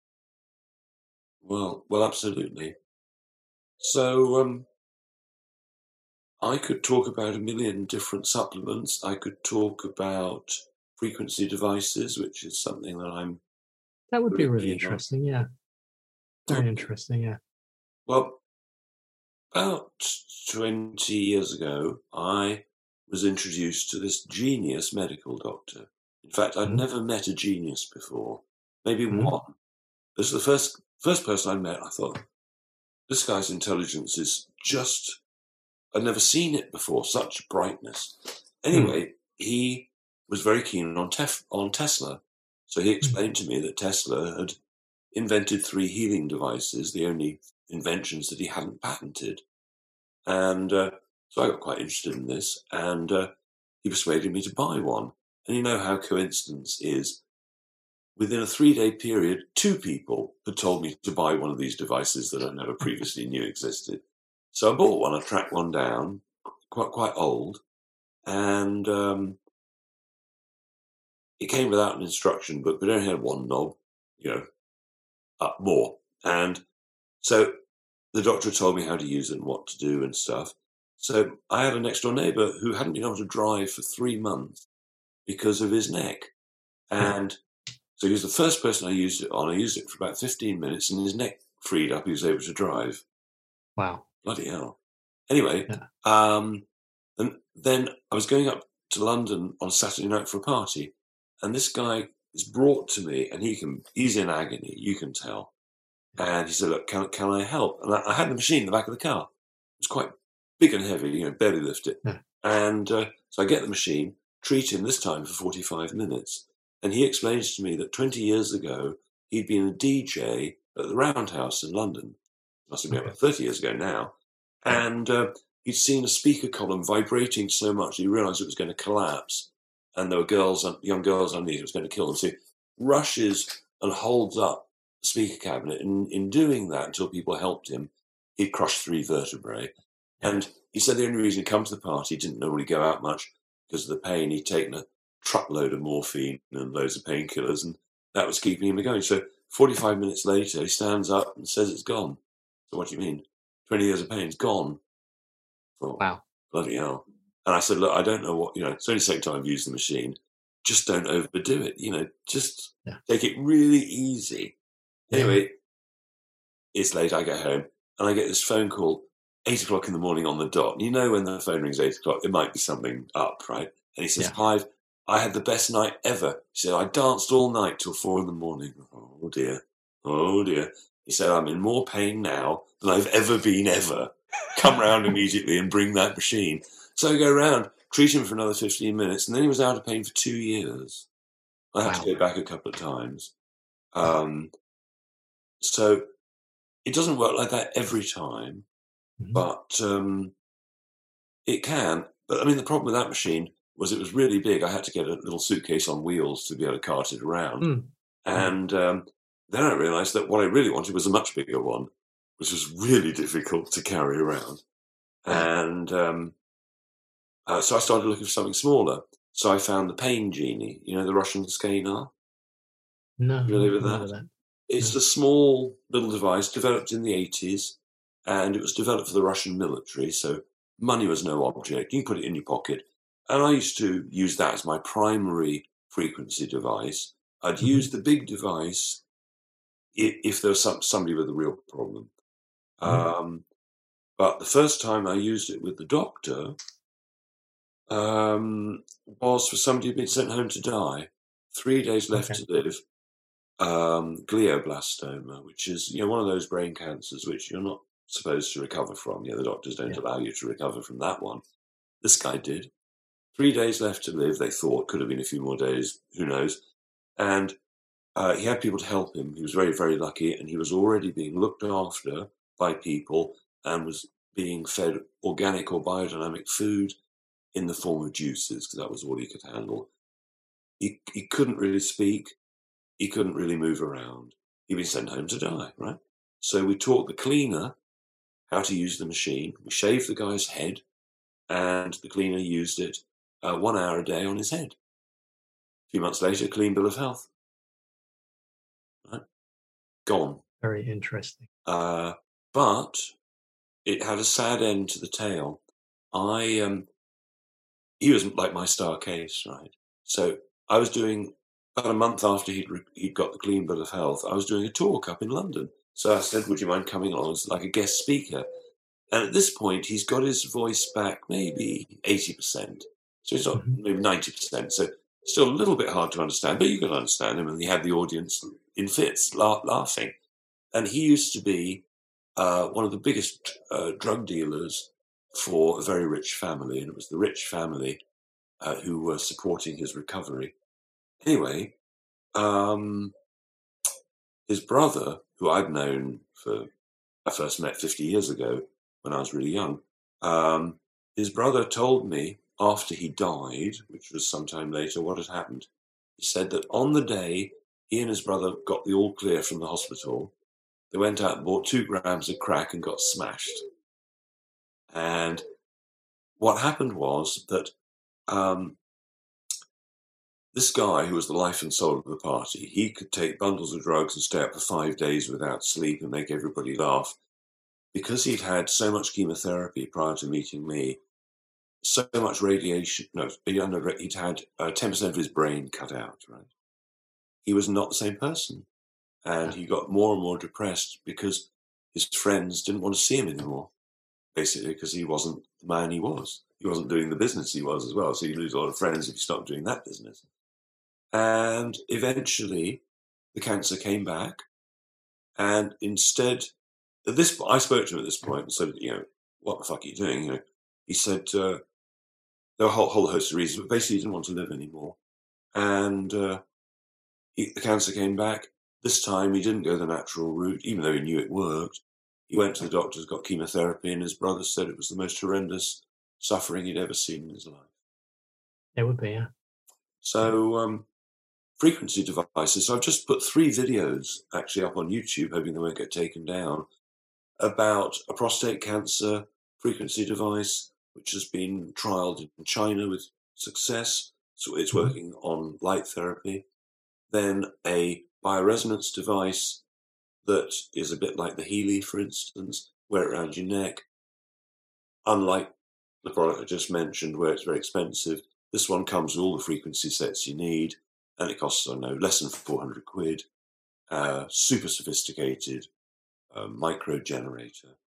Well, absolutely. So I could talk about a million different supplements. I could talk about frequency devices, which is something that That would be really interesting, yeah. Very interesting, yeah. Well, about 20 years ago, I was introduced to this genius medical doctor. In fact, I'd never met a genius before. Maybe one. This is the first person I met. I thought, this guy's intelligence is just, I'd never seen it before, such brightness. Anyway, he was very keen on Tesla. So he explained to me that Tesla had invented 3 healing devices, the only inventions that he hadn't patented. And so I got quite interested in this, and he persuaded me to buy one. And you know how coincidence is. Within a 3-day period, 2 people had told me to buy one of these devices that I never previously knew existed. So I bought one. I tracked one down, quite old, and it came without an instruction book, but it only had one knob, more. And so the doctor told me how to use it and what to do and stuff. So I had a next door neighbour who hadn't been able to drive for 3 months because of his neck. And so he was the first person I used it on. I used it for about 15 minutes, and his neck freed up. He was able to drive. Wow. Bloody hell. Anyway, and then I was going up to London on Saturday night for a party, and this guy is brought to me, and he's in agony, you can tell. And he said, look, can I help? And I had the machine in the back of the car. It was quite big and heavy, barely lift it. Yeah. And so I get the machine, treat him this time for 45 minutes. And he explains to me that 20 years ago, he'd been a DJ at the Roundhouse in London. Must have been about 30 years ago now. And he'd seen a speaker column vibrating so much, he realized it was going to collapse. And there were young girls underneath, it was going to kill them. So he rushes and holds up the speaker cabinet. And in doing that, until people helped him, he'd crushed 3 vertebrae. And he said the only reason he'd come to the party, he didn't normally go out much because of the pain. He'd taken a truckload of morphine and loads of painkillers, and that was keeping him going. So 45 minutes later, he stands up and says it's gone. So what do you mean? 20 years of pain's gone. Wow. Bloody hell. And I said, look, I don't know what, it's only the second time I've used the machine. Just don't overdo it, just take it really easy. Anyway, it's late, I get home, and I get this phone call, 8 o'clock in the morning on the dot. And you know when the phone rings 8 o'clock, it might be something up, right? And he says, Yeah. Clive, I had the best night ever. He said, I danced all night till 4 in the morning. Oh, dear. Oh, dear. He said, I'm in more pain now than I've ever been ever. Come round immediately and bring that machine. So I go round, treat him for another 15 minutes, and then he was out of pain for 2 years. I had to go back a couple of times. So it doesn't work like that every time, but it can. But I mean, the problem with that machine was it was really big. I had to get a little suitcase on wheels to be able to cart it around. And then I realized that what I really wanted was a much bigger one, which was really difficult to carry around. And so I started looking for something smaller. So I found the Pain Genie, you know, the Russian scalar. No. Familiar with that? It's a small little device developed in the 80s, and it was developed for the Russian military. So money was no object. You can put it in your pocket. And I used to use that as my primary frequency device. I'd use the big device if there was somebody with a real problem. But the first time I used it with the doctor was for somebody who'd been sent home to die. 3 days left to live. Glioblastoma, which is, you know, one of those brain cancers which you're not supposed to recover from. You know, the doctors don't allow you to recover from that one. This guy did. 3 days left to live, they thought. Could have been a few more days, who knows. And he had people to help him. He was very, very lucky, and he was already being looked after by people and was being fed organic or biodynamic food in the form of juices, because that was all he could handle. He couldn't really speak. He couldn't really move around. He'd been sent home to die, right? So we taught the cleaner how to use the machine. We shaved the guy's head, and the cleaner used it 1 hour a day on his head. A few months later, clean bill of health. Right? Gone. Very interesting. But it had a sad end to the tale. He was like my star case, right? So I was doing, about a month after he'd got the clean bill of health, I was doing a talk up in London. So I said, would you mind coming along as like a guest speaker? And at this point, he's got his voice back maybe 80%. So he's not maybe 90%. So still a little bit hard to understand, but you can understand him. And he had the audience in fits, laughing. And he used to be one of the biggest drug dealers for a very rich family. And it was the rich family who were supporting his recovery. Anyway, his brother, who I'd known I first met 50 years ago when I was really young, his brother told me after he died, which was sometime later, what had happened. He said that on the day he and his brother got the all clear from the hospital, they went out and bought 2 grams of crack and got smashed. And what happened was that this guy, who was the life and soul of the party, he could take bundles of drugs and stay up for 5 days without sleep and make everybody laugh. Because he'd had so much chemotherapy prior to meeting me, so much radiation, he'd had 10% of his brain cut out, right? He was not the same person. And he got more and more depressed because his friends didn't want to see him anymore, basically because he wasn't the man he was. He wasn't doing the business he was as well. So you lose a lot of friends if you stop doing that business. And eventually the cancer came back. And instead, I spoke to him at this point and said, what the fuck are you doing? He said, there were a whole host of reasons, but basically he didn't want to live anymore. And the cancer came back. This time he didn't go the natural route, even though he knew it worked. He went to the doctors, got chemotherapy, and his brother said it was the most horrendous suffering he'd ever seen in his life. It would be, yeah. So frequency devices. So I've just put 3 videos actually up on YouTube, hoping they won't get taken down, about a prostate cancer frequency device, which has been trialed in China with success. So it's working on light therapy. Then a bioresonance device that is a bit like the Healy, for instance, wear it around your neck. Unlike the product I just mentioned, where it's very expensive, this one comes with all the frequency sets you need, and it costs, less than 400 quid. Super sophisticated micro generator.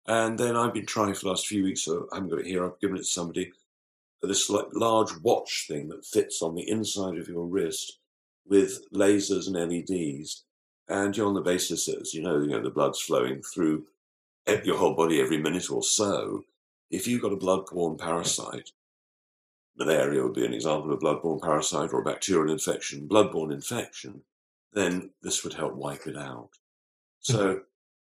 And then I've been trying for the last few weeks, so I haven't got it here, I've given it to somebody, this like large watch thing that fits on the inside of your wrist with lasers and LEDs. And you're on the basis that, as you know, the blood's flowing through your whole body every minute or so. If you've got a blood-borne parasite, malaria would be an example of a blood-borne parasite, or a bacterial infection, blood-borne infection, then this would help wipe it out. So,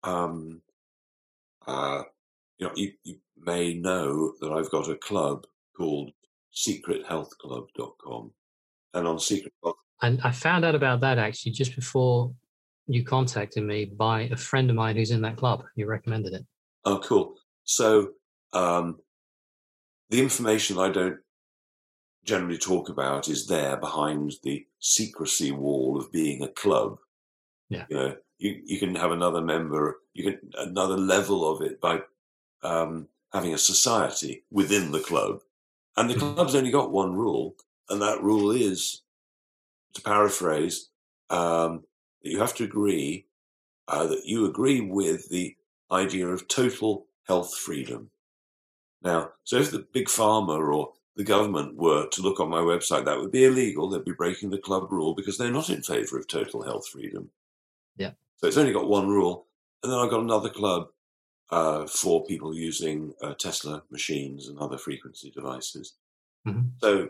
you may know that I've got a club called secrethealthclub.com. And on Secret Health... And I found out about that actually just before you contacted me by a friend of mine who's in that club. He recommended it. Oh, cool. So the information I don't generally talk about is there behind the secrecy wall of being a club. Yeah. You can have another member, another level of it by having a society within the club. And the club's only got one rule, and that rule is, to paraphrase, that you have to agree that you agree with the idea of total health freedom. Now, so if the big pharma or the government were to look on my website, that would be illegal. They'd be breaking the club rule because they're not in favour of total health freedom. Yeah. So it's only got one rule. And then I've got another club for people using Tesla machines and other frequency devices. Mm-hmm. So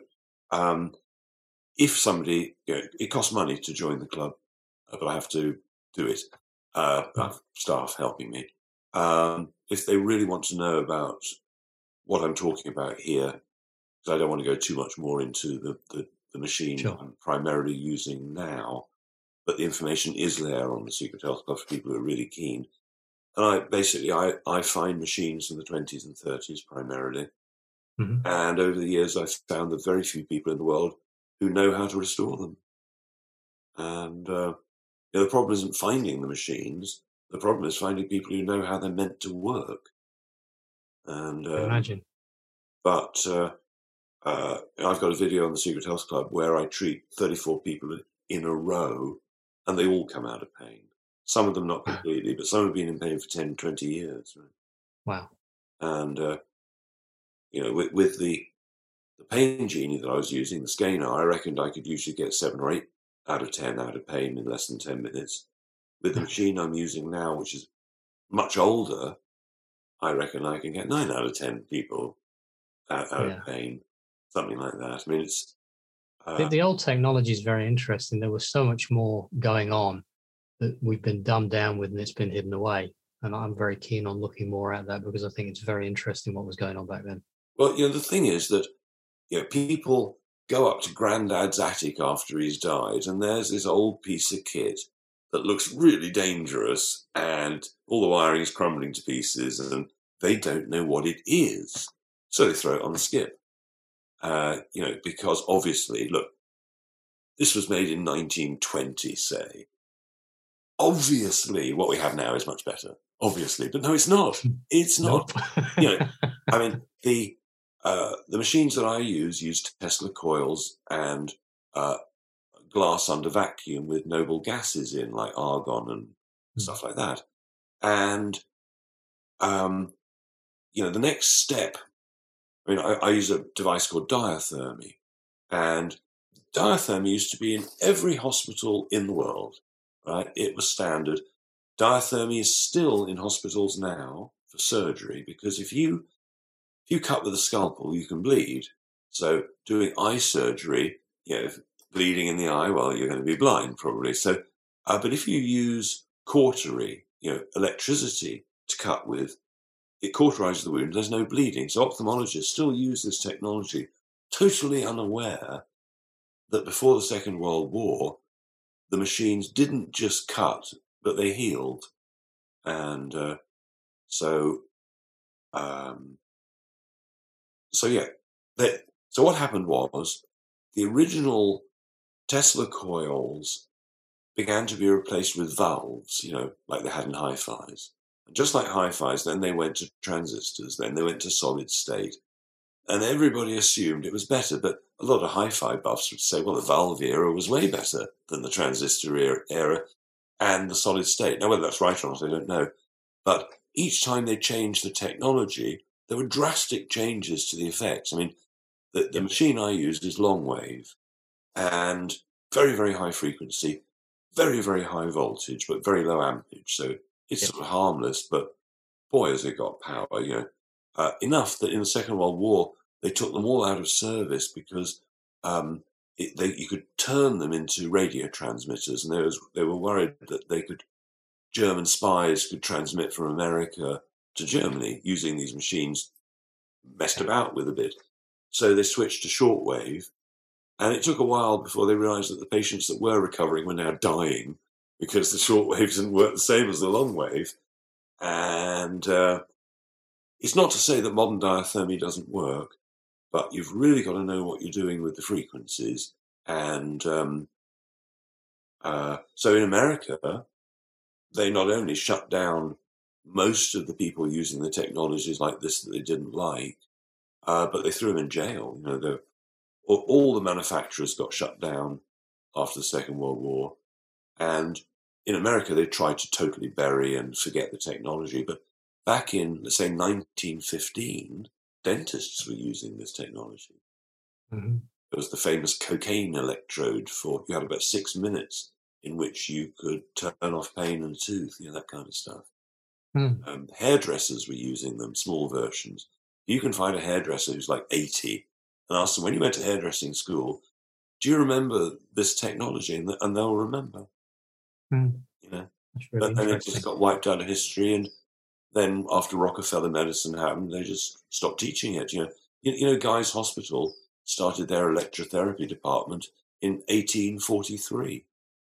if somebody, it costs money to join the club, but I have to do it. I have staff helping me. If they really want to know about what I'm talking about here, because I don't want to go too much more into the machine Sure. I'm primarily using now, but the information is there on the Secret Health Club for people who are really keen. And I find machines from the 20s and 30s primarily. Mm-hmm. And over the years, I've found that very few people in the world who know how to restore them. And the problem isn't finding the machines. The problem is finding people who know how they're meant to work. And imagine. But I've got a video on the Secret Health Club where I treat 34 people in a row, and they all come out of pain. Some of them not completely, but some have been in pain for 10, 20 years. Right? Wow. And, with the Pain Genie that I was using, the Scanar, I reckoned I could usually get 7 or 8 out of 10 out of pain in less than 10 minutes. With the machine I'm using now, which is much older, I reckon I can get 9 out of 10 people out of pain, something like that. I mean, it's... the old technology is very interesting. There was so much more going on that we've been dumbed down with, and it's been hidden away. And I'm very keen on looking more at that because I think it's very interesting what was going on back then. Well, the thing is that people go up to Grandad's attic after he's died, and there's this old piece of kit that looks really dangerous, and all the wiring's crumbling to pieces, and they don't know what it is. So they throw it on the skip. Because obviously, look, this was made in 1920, say. Obviously, what we have now is much better. Obviously, but no, it's not. It's not. Nope. I mean, the machines that I use Tesla coils and glass under vacuum with noble gases in, like argon and stuff like that. And the next step. I mean, I use a device called diathermy, and diathermy used to be in every hospital in the world. Right? It was standard. Diathermy is still in hospitals now for surgery because if you cut with a scalpel, you can bleed. So doing eye surgery, bleeding in the eye, well, you're going to be blind probably. So, but if you use cautery, electricity to cut with, it cauterizes the wound. There's no bleeding. So ophthalmologists still use this technology, totally unaware that before the Second World War, the machines didn't just cut, but they healed. And so what happened was the original Tesla coils began to be replaced with valves, like they had in hi-fis. And just like hi-fis, then they went to transistors, then they went to solid state. And everybody assumed it was better, but a lot of hi-fi buffs would say, well, the valve era was way better than the transistor era and the solid state. Now, whether that's right or not, I don't know. But each time they changed the technology, there were drastic changes to the effects. I mean, the machine I used is long wave and very, very high frequency, very, very high voltage, but very low amperage. So it's sort of harmless, but boy, has it got power, enough that in the Second World War, they took them all out of service because you could turn them into radio transmitters, and they were worried that German spies could transmit from America to Germany using these machines, messed about with a bit. So they switched to shortwave, and it took a while before they realised that the patients that were recovering were now dying because the shortwave didn't work the same as the long wave. And it's not to say that modern diathermy doesn't work, but you've really got to know what you're doing with the frequencies. And so in America, they not only shut down most of the people using the technologies like this that they didn't like, but they threw them in jail. All the manufacturers got shut down after the Second World War. And in America, they tried to totally bury and forget the technology. But back in, let's say, 1915, dentists were using this technology. Mm-hmm. There was the famous cocaine electrode you had about 6 minutes in which you could turn off pain in a tooth, that kind of stuff. Mm. Hairdressers were using them, small versions. You can find a hairdresser who's like 80 and ask them, when you went to hairdressing school, do you remember this technology? And they'll remember. Mm. Really and it just got wiped out of history. And then after Rockefeller medicine happened, they just stopped teaching it. Guy's Hospital started their electrotherapy department in 1843.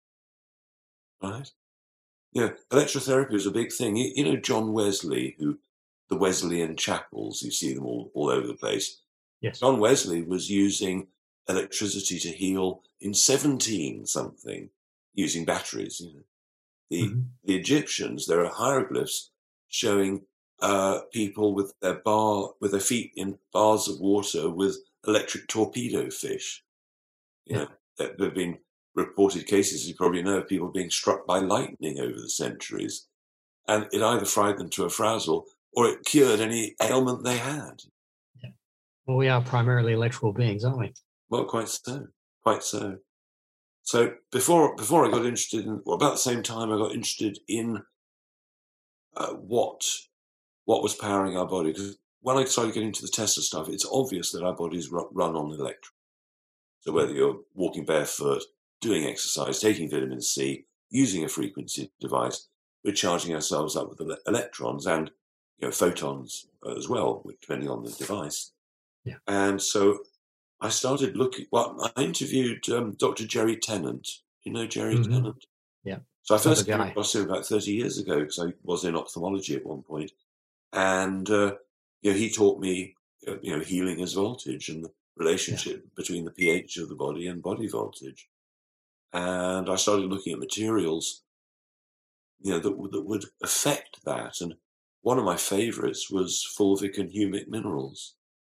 Right? Electrotherapy was a big thing. John Wesley, the Wesleyan chapels, you see them all over the place. Yes. John Wesley was using electricity to heal in 17-something using batteries. The Egyptians, there are hieroglyphs showing people with their feet in bars of water with electric torpedo fish. There have been reported cases, you probably know, of people being struck by lightning over the centuries, and it either fried them to a frazzle or it cured any ailment they had. Yeah. Well, we are primarily electrical beings, aren't we? Well, quite so. So before I got interested in, about the same time I got interested in what was powering our body. Because when I started getting into the Tesla stuff, it's obvious that our bodies run on electrons. So whether you're walking barefoot, doing exercise, taking vitamin C, using a frequency device, we're charging ourselves up with electrons and photons as well, depending on the device. Yeah. And so I started looking. Well, I interviewed Dr. Jerry Tennant. You know Jerry Tennant? Yeah. So I first came across him about 30 years ago because I was in ophthalmology at one point, and he taught me healing as voltage and the relationship between the pH of the body and body voltage. And I started looking at materials, that would affect that. And one of my favourites was fulvic and humic minerals.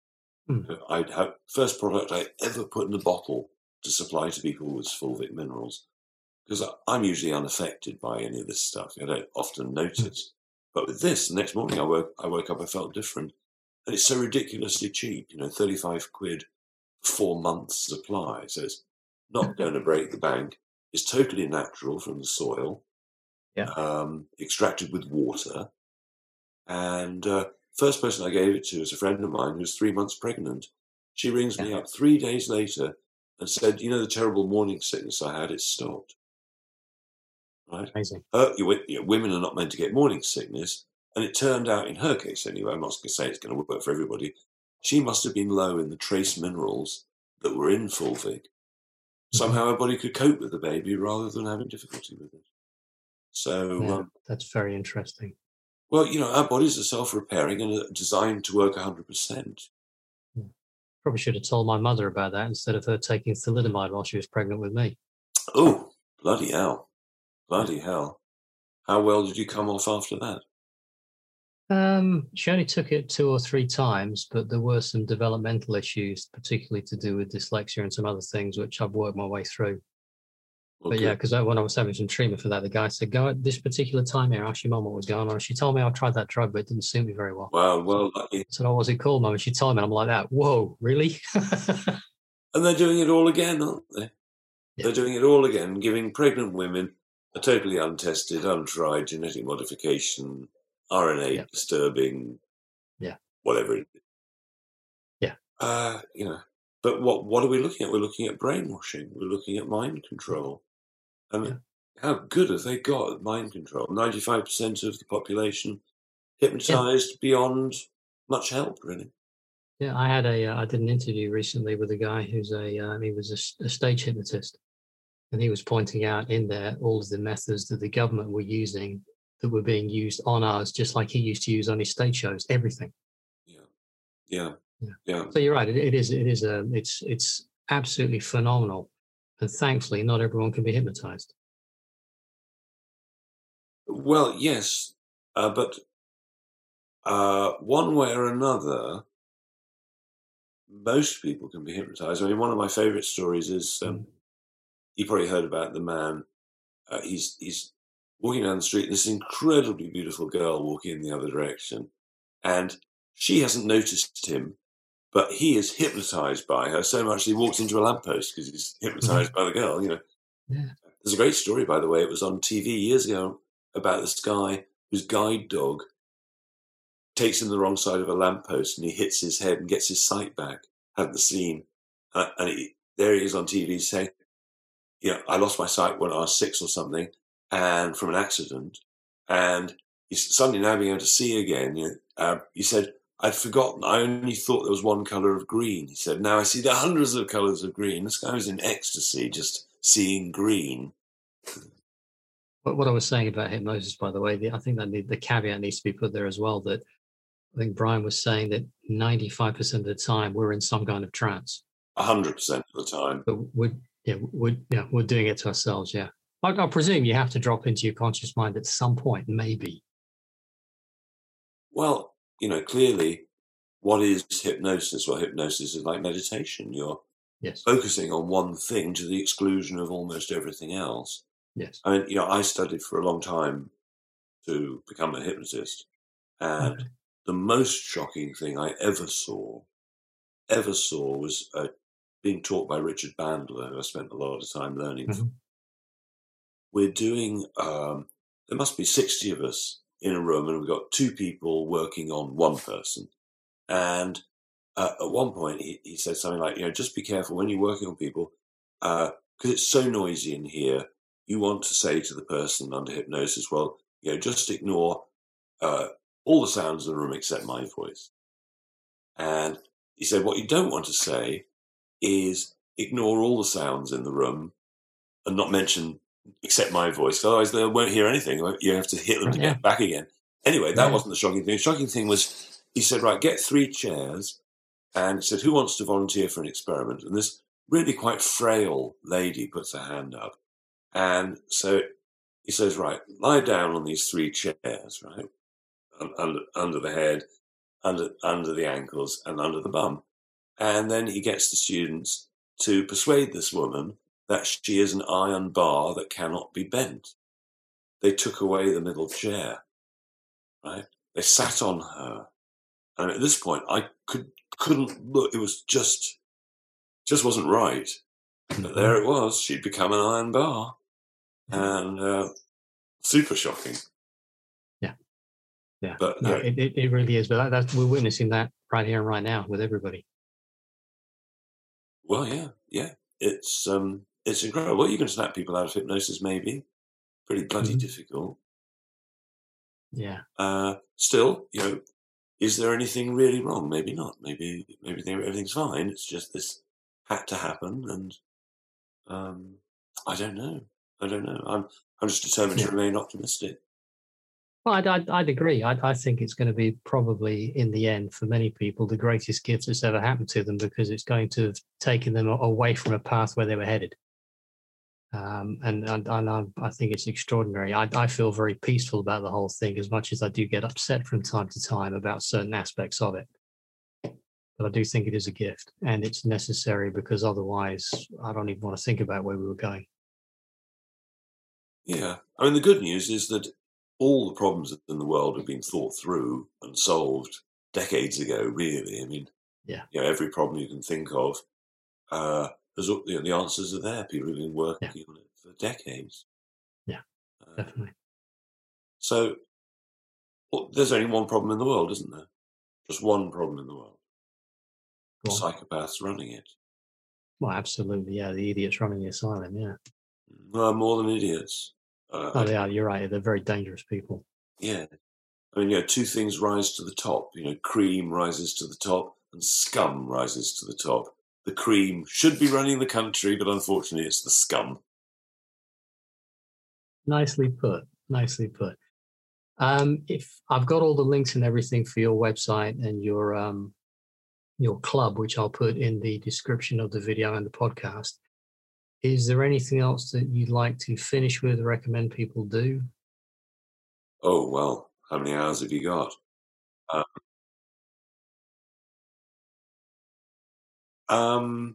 First product I ever put in a bottle to supply to people was fulvic minerals, because I'm usually unaffected by any of this stuff. I don't often notice. But with this, the next morning I woke up, I felt different. And it's so ridiculously cheap, 35 quid, 4 months supply. So it's not going to break the bank. It's totally natural from the soil, extracted with water. And first person I gave it to is a friend of mine who's 3 months pregnant. She rings me up 3 days later and said, the terrible morning sickness I had, it's stopped. Right? Amazing. Women are not meant to get morning sickness. And it turned out, in her case anyway, I'm not going to say it's going to work for everybody, she must have been low in the trace minerals that were in fulvic. Somehow her body could cope with the baby rather than having difficulty with it. So that's very interesting. Well, our bodies are self-repairing and are designed to work 100%. Probably should have told my mother about that instead of her taking thalidomide while she was pregnant with me. Oh, bloody hell. Bloody hell. How well did you come off after that? She only took it 2 or 3 times, but there were some developmental issues, particularly to do with dyslexia and some other things, which I've worked my way through. Well, But yeah, good. because when I was having some treatment for that, the guy said, "Go at this particular time here. Ask your mum what was going on." She told me I tried that drug, but it didn't suit me very well. Wow, So well, lucky. I said, "Oh, what's it called, mum?" And she told me, and I'm like that. Whoa, really? And they're doing it all again, aren't they? Yeah, They're doing it all again, giving pregnant women a totally untested, untried genetic modification, RNA yeah, disturbing, yeah, whatever it is. yeah, You know, but what are we looking at? We're looking at brainwashing. We're looking at mind control. yeah, And how good have they got at mind control? 95% of the population hypnotized beyond much help, really. yeah. I did an interview recently with a guy who's he was a stage hypnotist, and he was pointing out in there all of the methods that the government were using that were being used on us, just like he used to use on his stage shows. Everything. Yeah, yeah, Yeah. yeah. So you're right. It's absolutely phenomenal, and thankfully, not everyone can be hypnotized. Well, yes, but one way or another, most people can be hypnotized. I mean, one of my favorite stories is Mm. you probably heard about the man. He's walking down the street, and this incredibly beautiful girl walking in the other direction, and she hasn't noticed him, but he is hypnotized by her so much that he walks into a lamppost because he's hypnotized by the girl. Yeah. There's a great story, by the way. It was on TV years ago about this guy whose guide dog takes him the wrong side of a lamppost and he hits his head and gets his sight back. Hadn't seen, there he is on TV saying, I lost my sight when I was 6 or something, and from an accident, and he's suddenly now being able to see again. He said, I'd forgotten. I only thought there was one colour of green. He said, now I see there are hundreds of colours of green. This guy was in ecstasy, just seeing green. But what I was saying about hypnosis, by the way, I think that the caveat needs to be put there as well. That I think Brian was saying that 95% of the time we're in some kind of trance, 100% of the time. but we're doing it to ourselves. Yeah, I presume you have to drop into your conscious mind at some point, maybe. Well, clearly, what is hypnosis? Well, hypnosis is like meditation. You're Yes, focusing on one thing to the exclusion of almost everything else. yes. I mean, I studied for a long time to become a hypnotist, and Okay. the most shocking thing I ever saw was being taught by Richard Bandler, who I spent a lot of time learning from. Mhm. We're doing, there must be 60 of us in a room, and we've got 2 people working on one person. And at one point, he said something like, just be careful when you're working on people, because it's so noisy in here. You want to say to the person under hypnosis, well, just ignore all the sounds in the room except my voice. And he said, what you don't want to say is ignore all the sounds in the room and not mention except my voice. Otherwise, they won't hear anything. You have to hit them to Yeah, get back again. Anyway, that yeah. wasn't the shocking thing. The shocking thing was he said, right, get 3 chairs. And he said, who wants to volunteer for an experiment? And this really quite frail lady puts her hand up. And so he says, right, lie down on these 3 chairs, right? Under the head, under the ankles, and under the bum. And then he gets the students to persuade this woman that she is an iron bar that cannot be bent. They took away the middle chair, right? They sat on her. And at this point, I couldn't look. It was just wasn't right. But there it was. She'd become an iron bar. And super shocking. Yeah. But No, it really is. But we're witnessing that right here and right now with everybody. well, yeah. It's incredible. Well, you can snap people out of hypnosis, maybe. Pretty bloody Mhm. difficult. Yeah. Still, is there anything really wrong? Maybe not. Maybe everything's fine. It's just this had to happen, and I don't know. I'm just determined to Yeah. remain optimistic. Well, I'd agree. I think it's going to be probably in the end for many people the greatest gift that's ever happened to them because it's going to have taken them away from a path where they were headed. And I think it's extraordinary. I feel very peaceful about the whole thing, as much as I do get upset from time to time about certain aspects of it. But I do think it is a gift, and it's necessary because otherwise, I don't even want to think about where we were going. Yeah. I mean, the good news is that all the problems in the world have been thought through and solved decades ago, really. I mean, Yeah, every problem you can think of, the answers are there. People have been yeah, working on it for decades. yeah, Uh, definitely. so there's only one problem in the world, isn't there? Just one problem in the world. Go on. Psychopaths running it. Well, absolutely. Yeah, the idiots running the asylum. Yeah. More than idiots. Oh, they are. You're right. They're very dangerous people. Yeah. I mean, two things rise to the top. Cream rises to the top and scum rises to the top. The cream should be running the country, but unfortunately it's the scum. Nicely put. Nicely put. If I've got all the links and everything for your website and your club, which I'll put in the description of the video and the podcast, is there anything else that you'd like to finish with, recommend people do? Oh, well, how many hours have you got? Uh, um,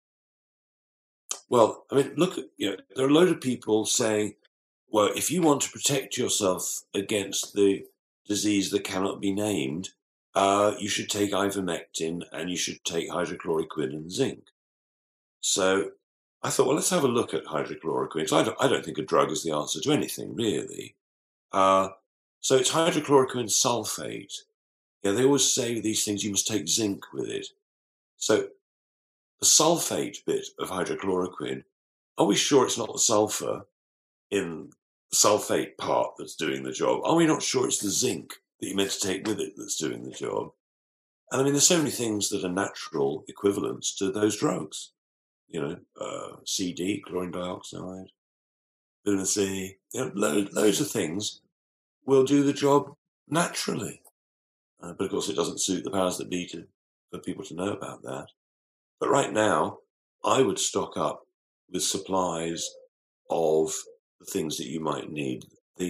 well, I mean, look, there are a load of people saying, well, if you want to protect yourself against the disease that cannot be named, you should take ivermectin and you should take hydrochloroquine and zinc. So I thought, well, let's have a look at hydrochloroquine. So I don't think a drug is the answer to anything, really. So it's hydrochloroquine sulfate. Yeah, they always say these things, you must take zinc with it. So the sulfate bit of hydrochloroquine, are we sure it's not the sulfur in the sulfate part that's doing the job? Are we not sure it's the zinc that you're meant to take with it that's doing the job? And I mean, there's so many things that are natural equivalents to those drugs. CD, chlorine dioxide, vitamin C, loads of things will do the job naturally. But of course, it doesn't suit the powers that be for people to know about that. But right now, I would stock up with supplies of the things that you might need.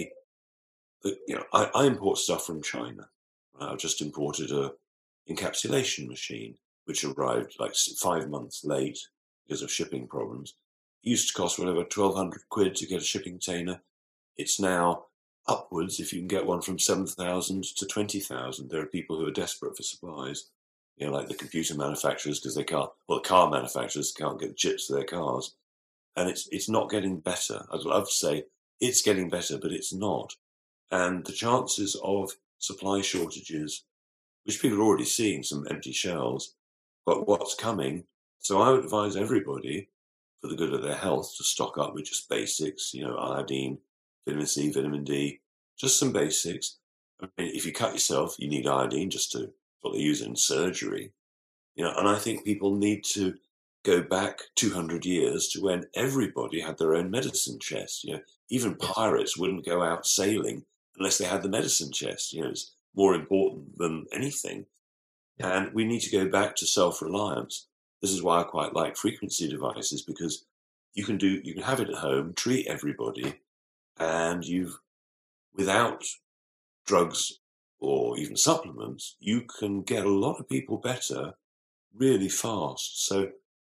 I import stuff from China. I've just imported a encapsulation machine, which arrived like 5 months late because of shipping problems. It used to cost whatever £1,200 to get a shipping container. It's now upwards, if you can get one, from 7,000 to 20,000. There are people who are desperate for supplies, like the computer manufacturers, because they can't, well, the car manufacturers can't get the chips for their cars. And it's not getting better. I'd love to say it's getting better, but it's not. And the chances of supply shortages, which people are already seeing some empty shelves, but what's coming. So I would advise everybody, for the good of their health, to stock up with just basics, iodine, vitamin C, vitamin D, just some basics. I mean, if you cut yourself, you need iodine, what they use in surgery. And I think people need to go back 200 years to when everybody had their own medicine chest. Even pirates wouldn't go out sailing unless they had the medicine chest. It's more important than anything. Yeah. And we need to go back to self-reliance. This is why I quite like frequency devices, because you can have it at home, treat everybody, and without drugs or even supplements, you can get a lot of people better really fast. So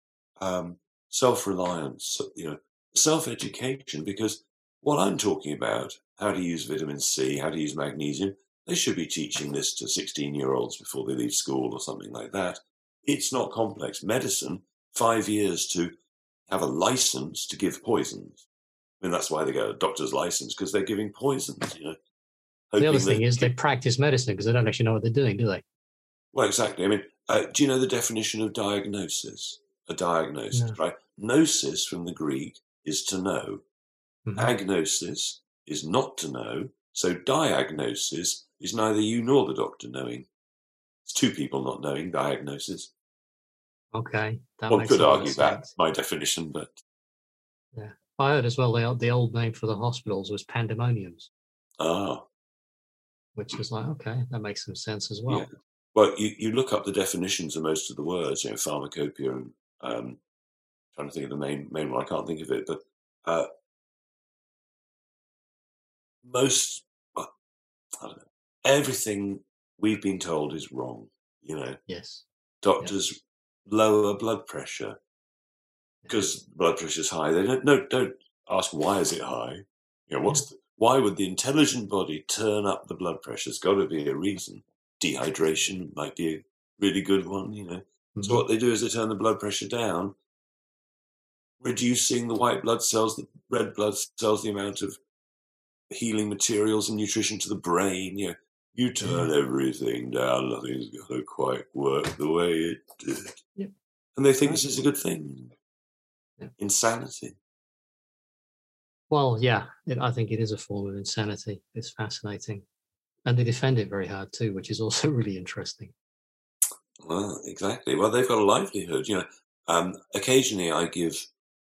self-reliance, self-education, because what I'm talking about, how to use vitamin C, how to use magnesium, they should be teaching this to 16-year-olds before they leave school or something like that. It's not complex. Medicine, 5 years to have a license to give poisons. I mean, that's why they get a doctor's license, because they're giving poisons, The other thing is they practice medicine because they don't actually know what they're doing, do they? Well, exactly. I mean, do you know the definition of diagnosis? A diagnosis, No. right? Gnosis from the Greek is to know. Mhm. Agnosis is not to know. So diagnosis is neither you nor the doctor knowing. It's two people not knowing, diagnosis. Okay, that One makes could a lot of argue that, sense. my definition, but Yeah, I heard as well the old name for the hospitals was pandemoniums, which is like, okay, that makes some sense as well. yeah. Well, you look up the definitions of most of the words, pharmacopoeia and trying to think of the main one. I can't think of it, but most, well, I don't know, everything we've been told is wrong. Yes. Doctors lower blood pressure because blood pressure is high. They don't ask why is it high. You know, why would the intelligent body turn up the blood pressure? There's got to be a reason. Dehydration might be a really good one, you know. So what they do is they turn the blood pressure down, reducing the white blood cells, the red blood cells, the amount of healing materials and nutrition to the brain. You know, you turn everything down, nothing's going to quite work the way it did. Yep. And they think this is a good thing. Yeah. Insanity. Well, yeah, I think it is a form of insanity. It's fascinating. And they defend it very hard too, which is also really interesting. Well, exactly. Well, they've got a livelihood. You know, occasionally I give,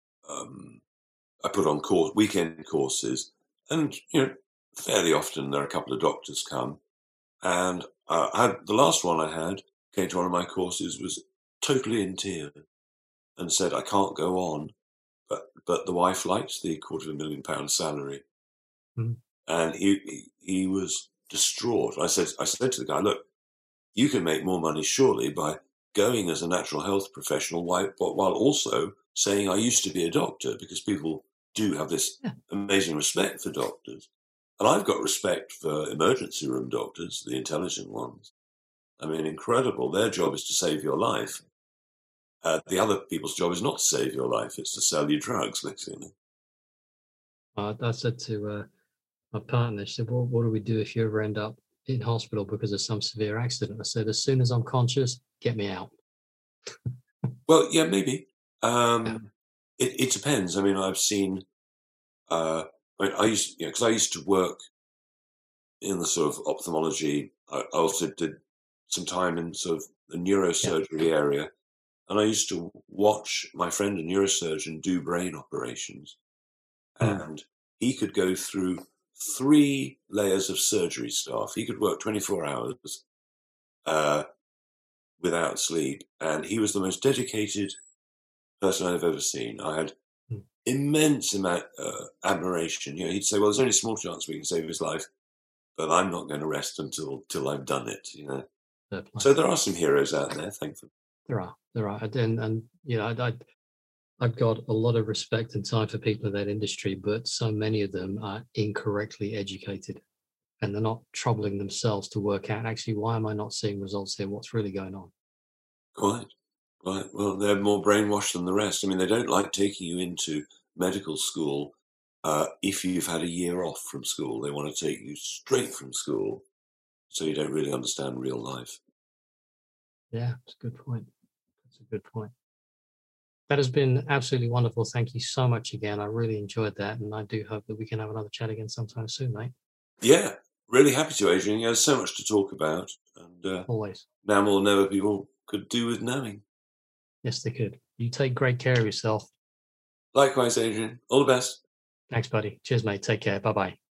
I put on weekend courses, and you know, fairly often there are a couple of doctors come, and the last one I had came to one of my courses, was totally in tears and said, "I can't go on," but the wife likes the £250,000 salary, and he was distraught. I said to the guy, "Look, you can make more money surely by going as a natural health professional while also saying I used to be a doctor," because people do have this amazing respect for doctors. And I've got respect for emergency room doctors, the intelligent ones. I mean, incredible. Their job is to save your life. The other people's job is not to save your life. It's to sell you drugs, basically. I said to my partner, she said, what do we do if you ever end up in hospital because of some severe accident? I said, as soon as I'm conscious, get me out. Well, yeah, maybe. It depends. I mean, I've seen, I used to work in the sort of ophthalmology. I also did some time in sort of the neurosurgery area. And I used to watch my friend, a neurosurgeon, do brain operations. And he could go through 3 layers of surgery staff. He could work 24 hours without sleep. And he was the most dedicated person I've ever seen. I had immense admiration. You know, he'd say, "Well, there's only a small chance we can save his life, but I'm not going to rest till I've done it." You know, so there are some heroes out there, thankfully. There are, and you know, I've got a lot of respect and time for people in that industry, but so many of them are incorrectly educated, and they're not troubling themselves to work out actually why am I not seeing results here? What's really going on? Quite. Well, they're more brainwashed than the rest. I mean, they don't like taking you into medical school if you've had a year off from school. They want to take you straight from school, so you don't really understand real life. Yeah, that's a good point. That's a good point. That has been absolutely wonderful. Thank you so much again. I really enjoyed that, and I do hope that we can have another chat again sometime soon, mate. Yeah, really happy to, Adrian. There's so much to talk about, and always. Now more than ever, people could do with knowing. Yes, they could. You take great care of yourself. Likewise, Adrian. All the best. Thanks, buddy. Cheers, mate. Take care. Bye-bye.